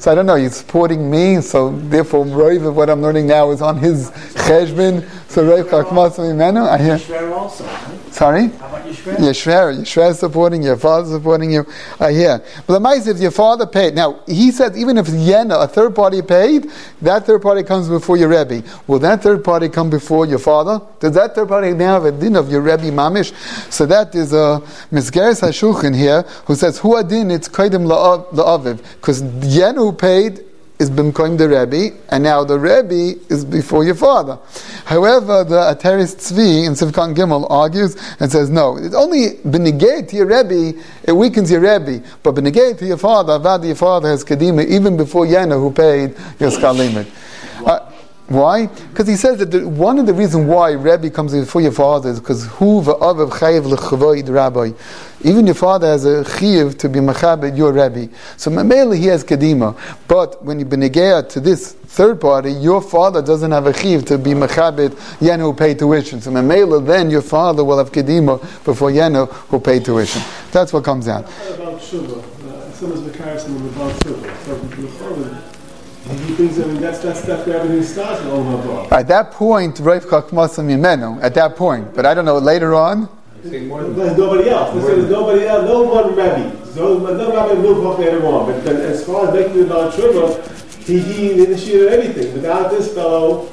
So I don't know, he's supporting me, so therefore what I'm learning now is on his cheshbon. So Rav Chachmas Mimenu, I hear. Shrer also, right? Sorry? How about your Shrer? Your Shrer is supporting you, your father is supporting you. I hear. But the mice, if your father paid, now he says even if Yena, a third party paid, that third party comes before your Rebbe. Will that third party come before your father? Does that third party now have a din of your Rebbe Mamish? So that is a Mizgeres HaShulchan here, who says, Hu adin, it's Kaidim la'aviv. Because Yena who paid is b'mkoim the Rebbe, and now the Rebbe is before your father. However, the Ateris Tzvi in Sivkan Gimel argues and says, no, it's only b'negei to your Rebbe, it weakens your Rebbe, but b'negei to your father, avad your father has kedima, even before Yena who paid your skalimit. Why? Because he says that one of the reasons why Rebbe comes before your father is because hu v'aviv chayiv l'chavoid rabbi. Even your father has a chiv to be machabed your Rebbe. So mamela he has kedima. But when you benegea to this third party, your father doesn't have a chiv to be machabed Yenu who paid tuition. So mamela then your father will have kedima before Yenu who paid tuition. That's what comes out. About Shuvah, someone's the comparison about Shuvah. So the father, he thinks that's where everything starts in Olam. At that point, Rav Chachmas Mimenu. At that point, but I don't know later on. There's nobody else. There's nobody else. No one Rebbe. No Rebbe will talk later on. But as far as making about Shuvah, he initiated everything. Without this fellow,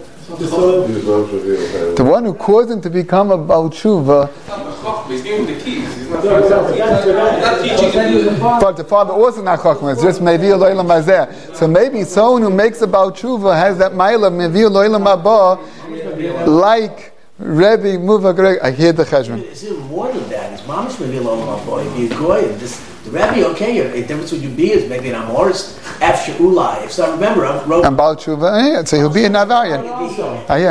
the one who caused him to become a Baal Tshuva. He's giving the keys. He's not teaching. But the father also not Chachma. It's just Mevi Eloilam Hazeh. So maybe someone who makes a Baal Tshuva has that Ma'ila Mevi Eloilam Haba, like Rebbe Muvah. I hear the cheshbon. It's even more than that. It's mamish Mevi Eloilam Haba. If you're goy, the Rebbe, okay, the difference would you be is maybe an Amorist, F She'ulai. So remember, and Baal Tshuva, so he'll be a Navarian. Yeah,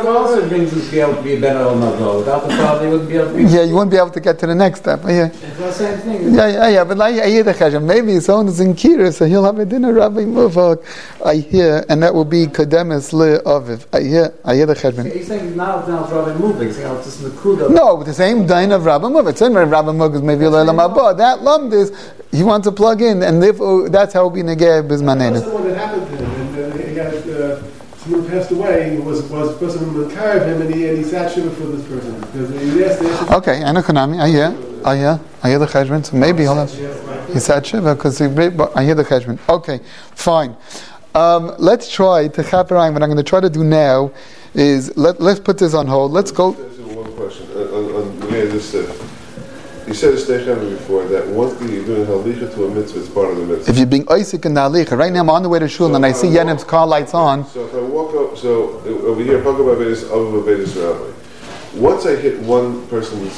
you wouldn't be able to get to the next step. Yeah. It's the same thing. Yeah, but I hear the cheshbon. Maybe someone is in Kira, so he'll have a dinner, Rabbi Muvak. I hear, and that will be Kademis Le Aviv. I hear the cheshbon. He's saying now it's Rabbi Muvak. He's saying it's the Nakuda. No, the same din of Rabbi Muvak. It's same Rabbi Muvak is maybe Leilam Abba. That lumd is he wants to plug in, and that's how we negate Bismanenu. That's what happened to him, and he had someone passed away. Was a person who carried him, and he sat shiva for this person because he asked. Okay, Anakonami, I hear the cheshbon. So maybe he sat shiva because I hear the cheshbon. Okay, fine. Let's try to chaperayim. What I'm going to try to do now is let's put this on hold. Let's go. One question on the way this said. You said a station before that once you're doing halicha to a mitzvah, it's part of the mitzvah. If you're being Isaac in the halicha, right now I'm on the way to shul and I see Yenim's car lights on. So if I walk up, so over here, Pagab Avedis, Avu Avedis Rabbi. Once I hit one person's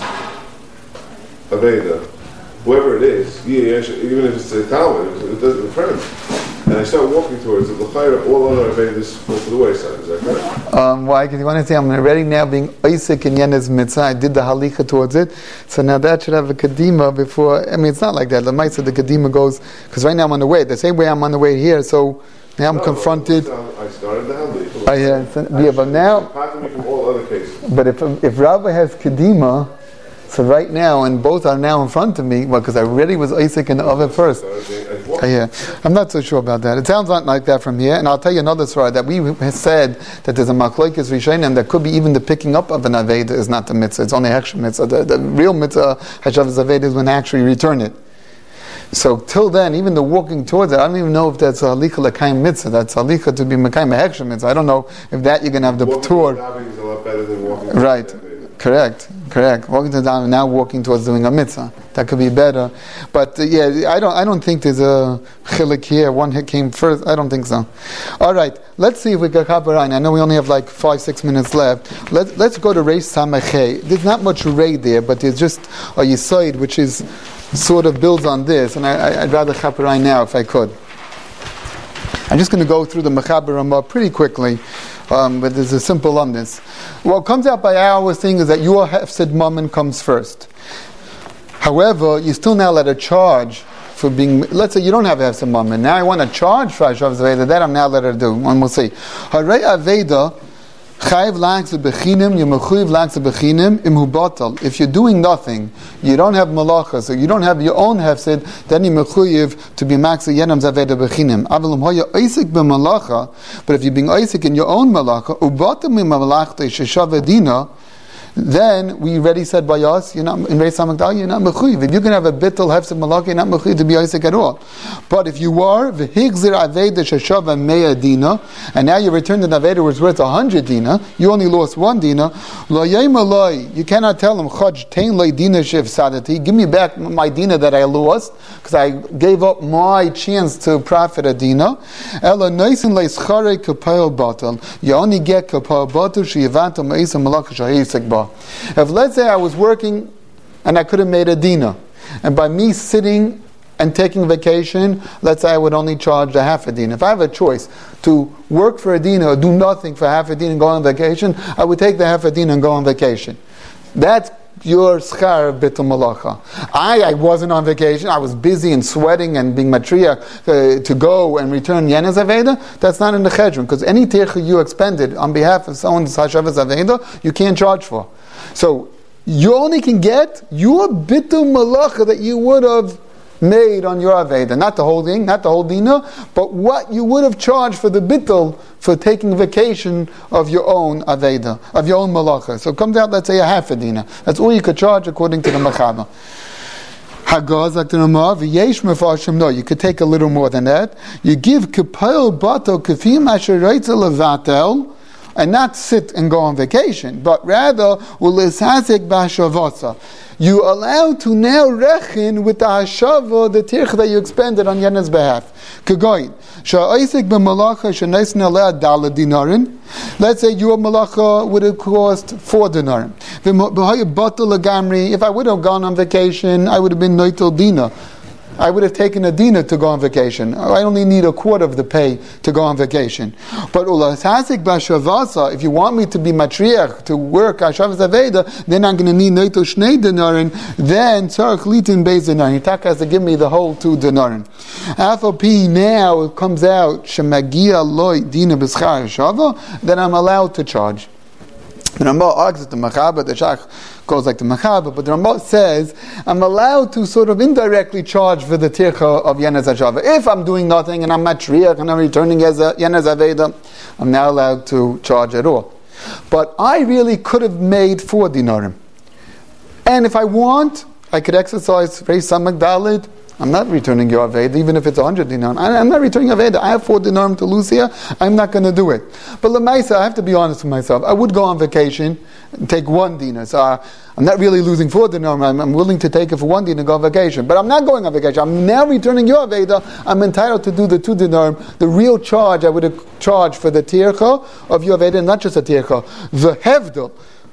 Aveda, whoever it is, even if it's a Talmud, it doesn't in front of me. And I start walking towards it, all other Avedis fall to the wayside. Is that correct? Why? Because you want to say I'm already now being Isaac in Yenim's mitzvah. I did the halicha towards it. So now that should have a kadima before. I mean, it's not like that. The mitzvah, the kadima goes, because right now I'm on the way. The same way I'm on the way here, so now I'm confronted. I started the halicha. Yeah, but now. Apart from all other cases. But if Rabbi has kadima, so right now, and both are now in front of me, well, because I already was Isaac in the oven first. I'm not so sure about that. It sounds not like that from here, and I'll tell you another story that we said that there's a machlokes rishonim, and that could be even the picking up of an aveda is not the mitzvah; it's only hechsher mitzvah. The real mitzvah hashavas aveda is when I actually return it. So till then, even the walking towards it, I don't even know if that's a halicha l'kayim mitzvah. That's halicha to be mekayim a hechsher mitzvah. I don't know if that you're going to have the p'tur. Walking is a lot better than walking. Right. Correct. Walking to the down, now walking towards doing a mitzvah. That could be better. But I don't think there's a chilik here. One hit came first. I don't think so. All right. Let's see if we got chaperayim. I know we only have like 5-6 minutes left. Let's go to Reish Samachei. There's not much raid there, but there's just a yisoid which is sort of builds on this, and I'd rather chaperayim now if I could. I'm just going to go through the Mechaber Ramah pretty quickly. But there's a simple on this. What comes out by our thing is that your hefsed mammon comes first. However, you still now let a charge for being. Let's say you don't have hefsed mammon. Now I want to charge for Hashav's Aveda. That I'm now let her do. One will see. Harei Aveda Chayiv lacks a bechinim, Yemechuyev lacks a bechinim, imhu batal. If you're doing nothing, you don't have malacha, so you don't have your own hefsid, then Yemechuyev to be maxa yenam zaveda bechinim. Avalum hoya oisik b'malacha, but if you're being oisik in your own malacha, ubatam mimalachta sheshavadina, then we already said by us, you're not in Reis HaMagdal, you're not mechuyev. If you can have a bittul hefsed malaka, you're not mechuyev to be oisik at all. But if you are v'higzir aveda sheshava mea dina, and now you returned an aveda which was worth 100 dina, you only lost 1 dina. Lo yaimaloi, you cannot tell him chaj tein loi dina shiv sadati. Give me back my dina that I lost because I gave up my chance to profit a dina. Ela noisin leischare kapayel batal. You only get kapayel batal sheyavanta meisa malaka shahayisik ba. If let's say I was working and I could have made a dina, and by me sitting and taking vacation, let's say I would only charge a half a dina. If I have a choice to work for a dina or do nothing for half a dina and go on vacation, I would take the half a dina and go on vacation. That's your schar of bitul malacha. I wasn't on vacation. I was busy and sweating and being matriach to go and return yenes aveda. That's not in the chedron, because any tircha you expended on behalf of someone's hashavas aveda, you can't charge for. So you only can get your bitul malacha that you would have made on your aveda, not the whole thing, not the whole dina, but what you would have charged for the bittul for taking vacation of your own aveda, of your own malacha. So it comes out, let's say, a half a dina. That's all you could charge according to the machaba. Hagaz like the Ramah, v'yesh mefarshim. No, you could take a little more than that. You give kapayel bato kafim asher reitza levatel, and not sit and go on vacation, but rather ulishasek b'hashavasa. You allow to now rechin with the hashava, the tirch that you expended on Yena's behalf. Kagoyin, sha'oisik b'malacha she'neisn aleh dala dinarin. Let's say your malacha would have cost 4 dinarim. V'haya batal lagamri. If I would have gone on vacation, I would have been noitel dina. I would have taken a dina to go on vacation. I only need a quarter of the pay to go on vacation. But ulashasik b'shavasa, if you want me to be matriach, to work hashavas aveda, then I'm going to need neito shnei dinarin, then tzarech litin beis dinarin. Hitaka has to give me the whole 2 dinarin. Afal now it comes out, shemagia loy dina b'schar hashava, then I'm allowed to charge. The Ramah argues the Machaba, the Shach goes like the Machaba, but the Ramah says, I'm allowed to sort of indirectly charge for the tircha of Yenez HaShava. If I'm doing nothing and I'm matriach and I'm returning as a Yenez HaVeda, I'm not allowed to charge at all. But I really could have made 4 dinarim. And if I want, I could exercise Reis HaMagdal. I'm not returning your Aveda, even if it's 100 dinar. I'm not returning Aveda. I have 4 dinar to lose here. I'm not going to do it. But Lamaisa, I have to be honest with myself. I would go on vacation and take 1 dinar. So I'm not really losing 4 dinar. I'm willing to take it for 1 dinar and go on vacation. But I'm not going on vacation. I'm now returning your Aveda. I'm entitled to do the 2 dinar. The real charge I would have charged for the tircha of your Aveda, not just a tircha. The hevdel.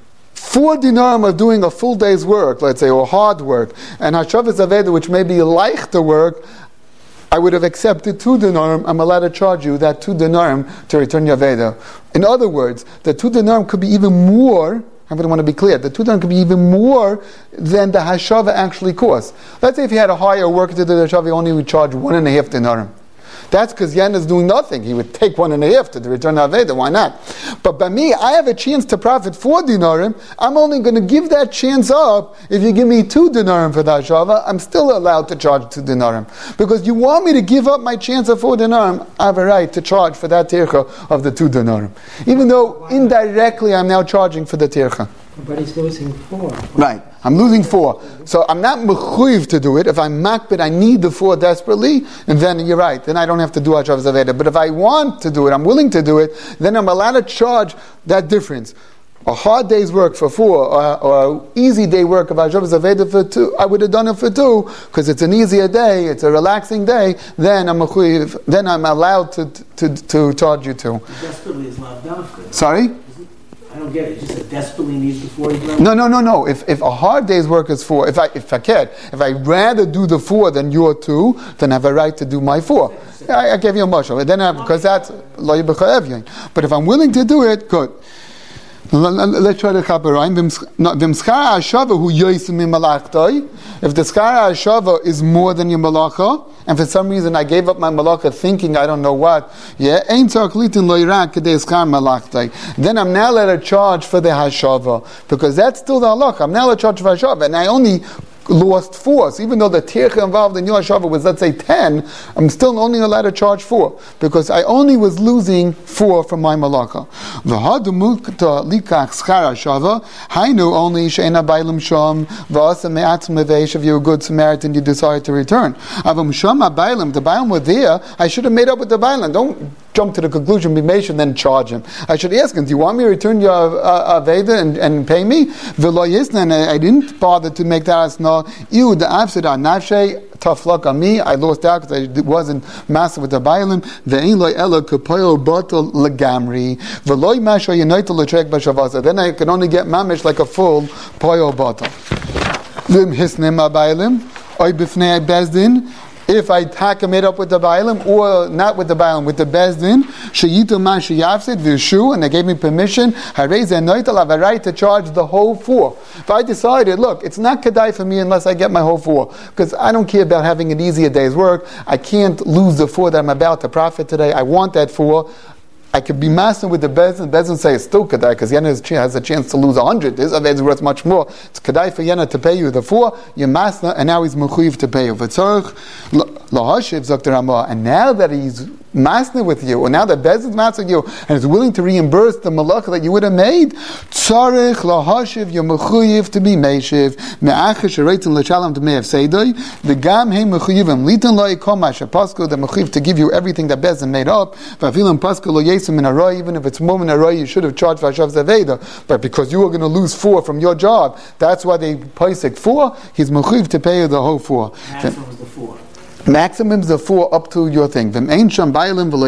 4 dinarim of doing a full day's work, let's say, or hard work, and hashavas aveda, which may be like the work, I would have accepted 2 dinarim. I'm allowed to charge you that 2 dinarim to return your aveda. In other words, the 2 dinarim could be even more. I want to be clear. The 2 dinarim could be even more than the hashava actually costs. Let's say if you had a higher worker to do the hashava, you only would charge 1.5 dinarim. That's because Yen is doing nothing. He would take 1.5 to return Aveda. Why not? But by me, I have a chance to profit 4 dinarim. I'm only going to give that chance up if you give me 2 dinarim for that Shava. I'm still allowed to charge 2 dinarim. Because you want me to give up my chance of 4 dinarim, I have a right to charge for that tircha of the 2 dinarim. Even though indirectly I'm now charging for the tircha. But he's losing 4. Right. I'm losing 4. So I'm not mechuyev to do it. If I'm makbid, I need the 4 desperately, and then you're right. Then I don't have to do Hashavas Aveda. But if I want to do it, I'm willing to do it, then I'm allowed to charge that difference. A hard day's work for 4, or an easy day work of Hashavas Aveda for 2, I would have done it for 2, because it's an easier day, it's a relaxing day, then I'm mechuyev, then I'm allowed to charge you 2. Desperately is not benefit. Sorry? I don't get it. Just that desperately needs the 40 grand? No. If a hard day's work is 4, if I'd rather do the 4 than your 2, then I have a right to do my 4. I gave you a mashal. Then because that's lo yibchayev. But if I'm willing to do it, good. Let's try the chaperayim. V'mschar ha'ashava hu yoysim mimalachtoi. If the schar ha'ashava is more than your malacha, and for some reason I gave up my malacha thinking I don't know what, then I'm now allowed to charge for the hashava, because that's still the halacha. I'm now allowed to charge for hashava, and I only lost 4. So even though the tircha involved in your hashava was, let's say, 10, I'm still only allowed to charge 4, because I only was losing 4 from my malacha. Hainu only she'ena bailim sham v'asa me'at mevesh, if you're a good Samaritan, you decide to return. Avam sham bailim, the bailim were there, I should have made up with the bailim. Don't jump to the conclusion, be made and then charge him. I should ask him, do you want me to return your aveda and pay me? And I didn't bother to make that as no. You the afsida nafshe, tough luck on me. I lost out because I wasn't master with the bailim. Ve'in loy ela kapoyo botol legamri. Ve'loy masho yenoito letrek b'shavasa. Then I can only get mamish like a full poyo bottle. V'im hisnem abailim oy b'fnei bezdin. If I made up with the Bailim, or not with the Bailim, with the Bezdin, Shayitu Man Shayavsid, Vishu, and they gave me permission, I raise a noital, I have a right to charge the whole 4. If I decided, look, it's not Kedai for me unless I get my whole 4, because I don't care about having an easier day's work, I can't lose the 4 that I'm about to profit today, I want that 4. I could be master with the Bezdin. Bezdin say it's still Kedai, because Yena has a chance to lose 100. This Aved is worth much more. It's Kedai for Yena to pay you the 4, you're master, and now he's Mechuyev to pay you. V'tzorich lahashiv Dr. Ramah, and now that he's master with you, or now that Bezdin's master with you, and is willing to reimburse the malacha that you would have made, tzarich lahashiv, you're Mechuyev to be Meishiv, me'achish reitzin l'shalom to me'ev seidoi, v'gam heim Mechuyevim litan lo'i kol ma'asher pasku, the Mechuyev to give you everything that Bezdin made up, v'afilim pasku lo yesim in a roy, even if it's moment a roy, you should have charged Vashav Zaveda, but because you were going to lose 4 from your job, that's why they paisik 4, he's Mechuyev to pay you the whole 4. Maximum is the 4. Maximum's the 4 up to your thing. But if there's no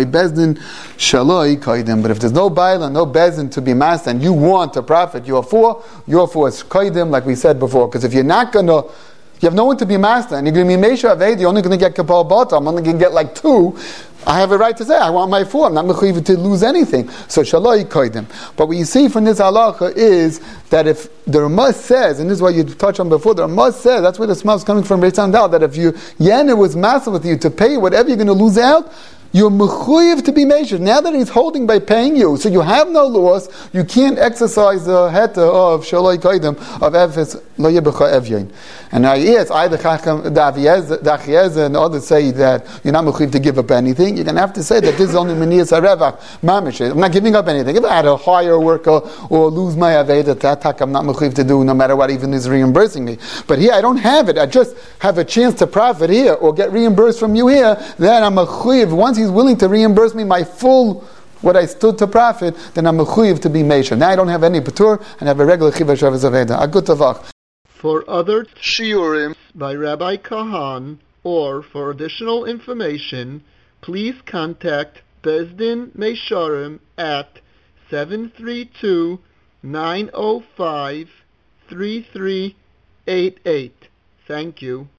bailim, no bezdin to be master, and you want to profit your 4 is kaidim, like we said before. Because if you're not gonna, you have no one to be master, and you're going to be Meisha Aved, you're only going to get Kapal Bata, I'm only going to get like 2. I have a right to say, I want my 4. I'm not mechuyev to lose anything. So shaloi koidim. But what you see from this halacha is that if the Ramah says, and this is what you touched on before, the Ramah says, that's where the smell is coming from, that if you, Yena was master with you to pay whatever you're going to lose out, you're mechuyev to be measured. Now that he's holding by paying you, so you have no loss, you can't exercise the heta of shaloi koidim, of efes lo yebecha evyin. And I yes, either Chacham, the Achiezer, and others say that you're not mechuyev to give up anything. You're going to have to say that this is only Meniyas HaRevach, mamish. I'm not giving up anything. If I had to hire a worker or lose my Aveda, that I'm not mechuyev to do, no matter what even is reimbursing me. But here I don't have it. I just have a chance to profit here or get reimbursed from you here. Then I'm mechuyev. Once he's willing to reimburse me my full what I stood to profit, then I'm mechuyev to be meisha. Now I don't have any patur and have a regular chiva shavas aveda. A good tavach. For other shiurim by Rabbi Kahan, or for additional information, please contact Bezdin Meisharim at 732-905-3388. Thank you.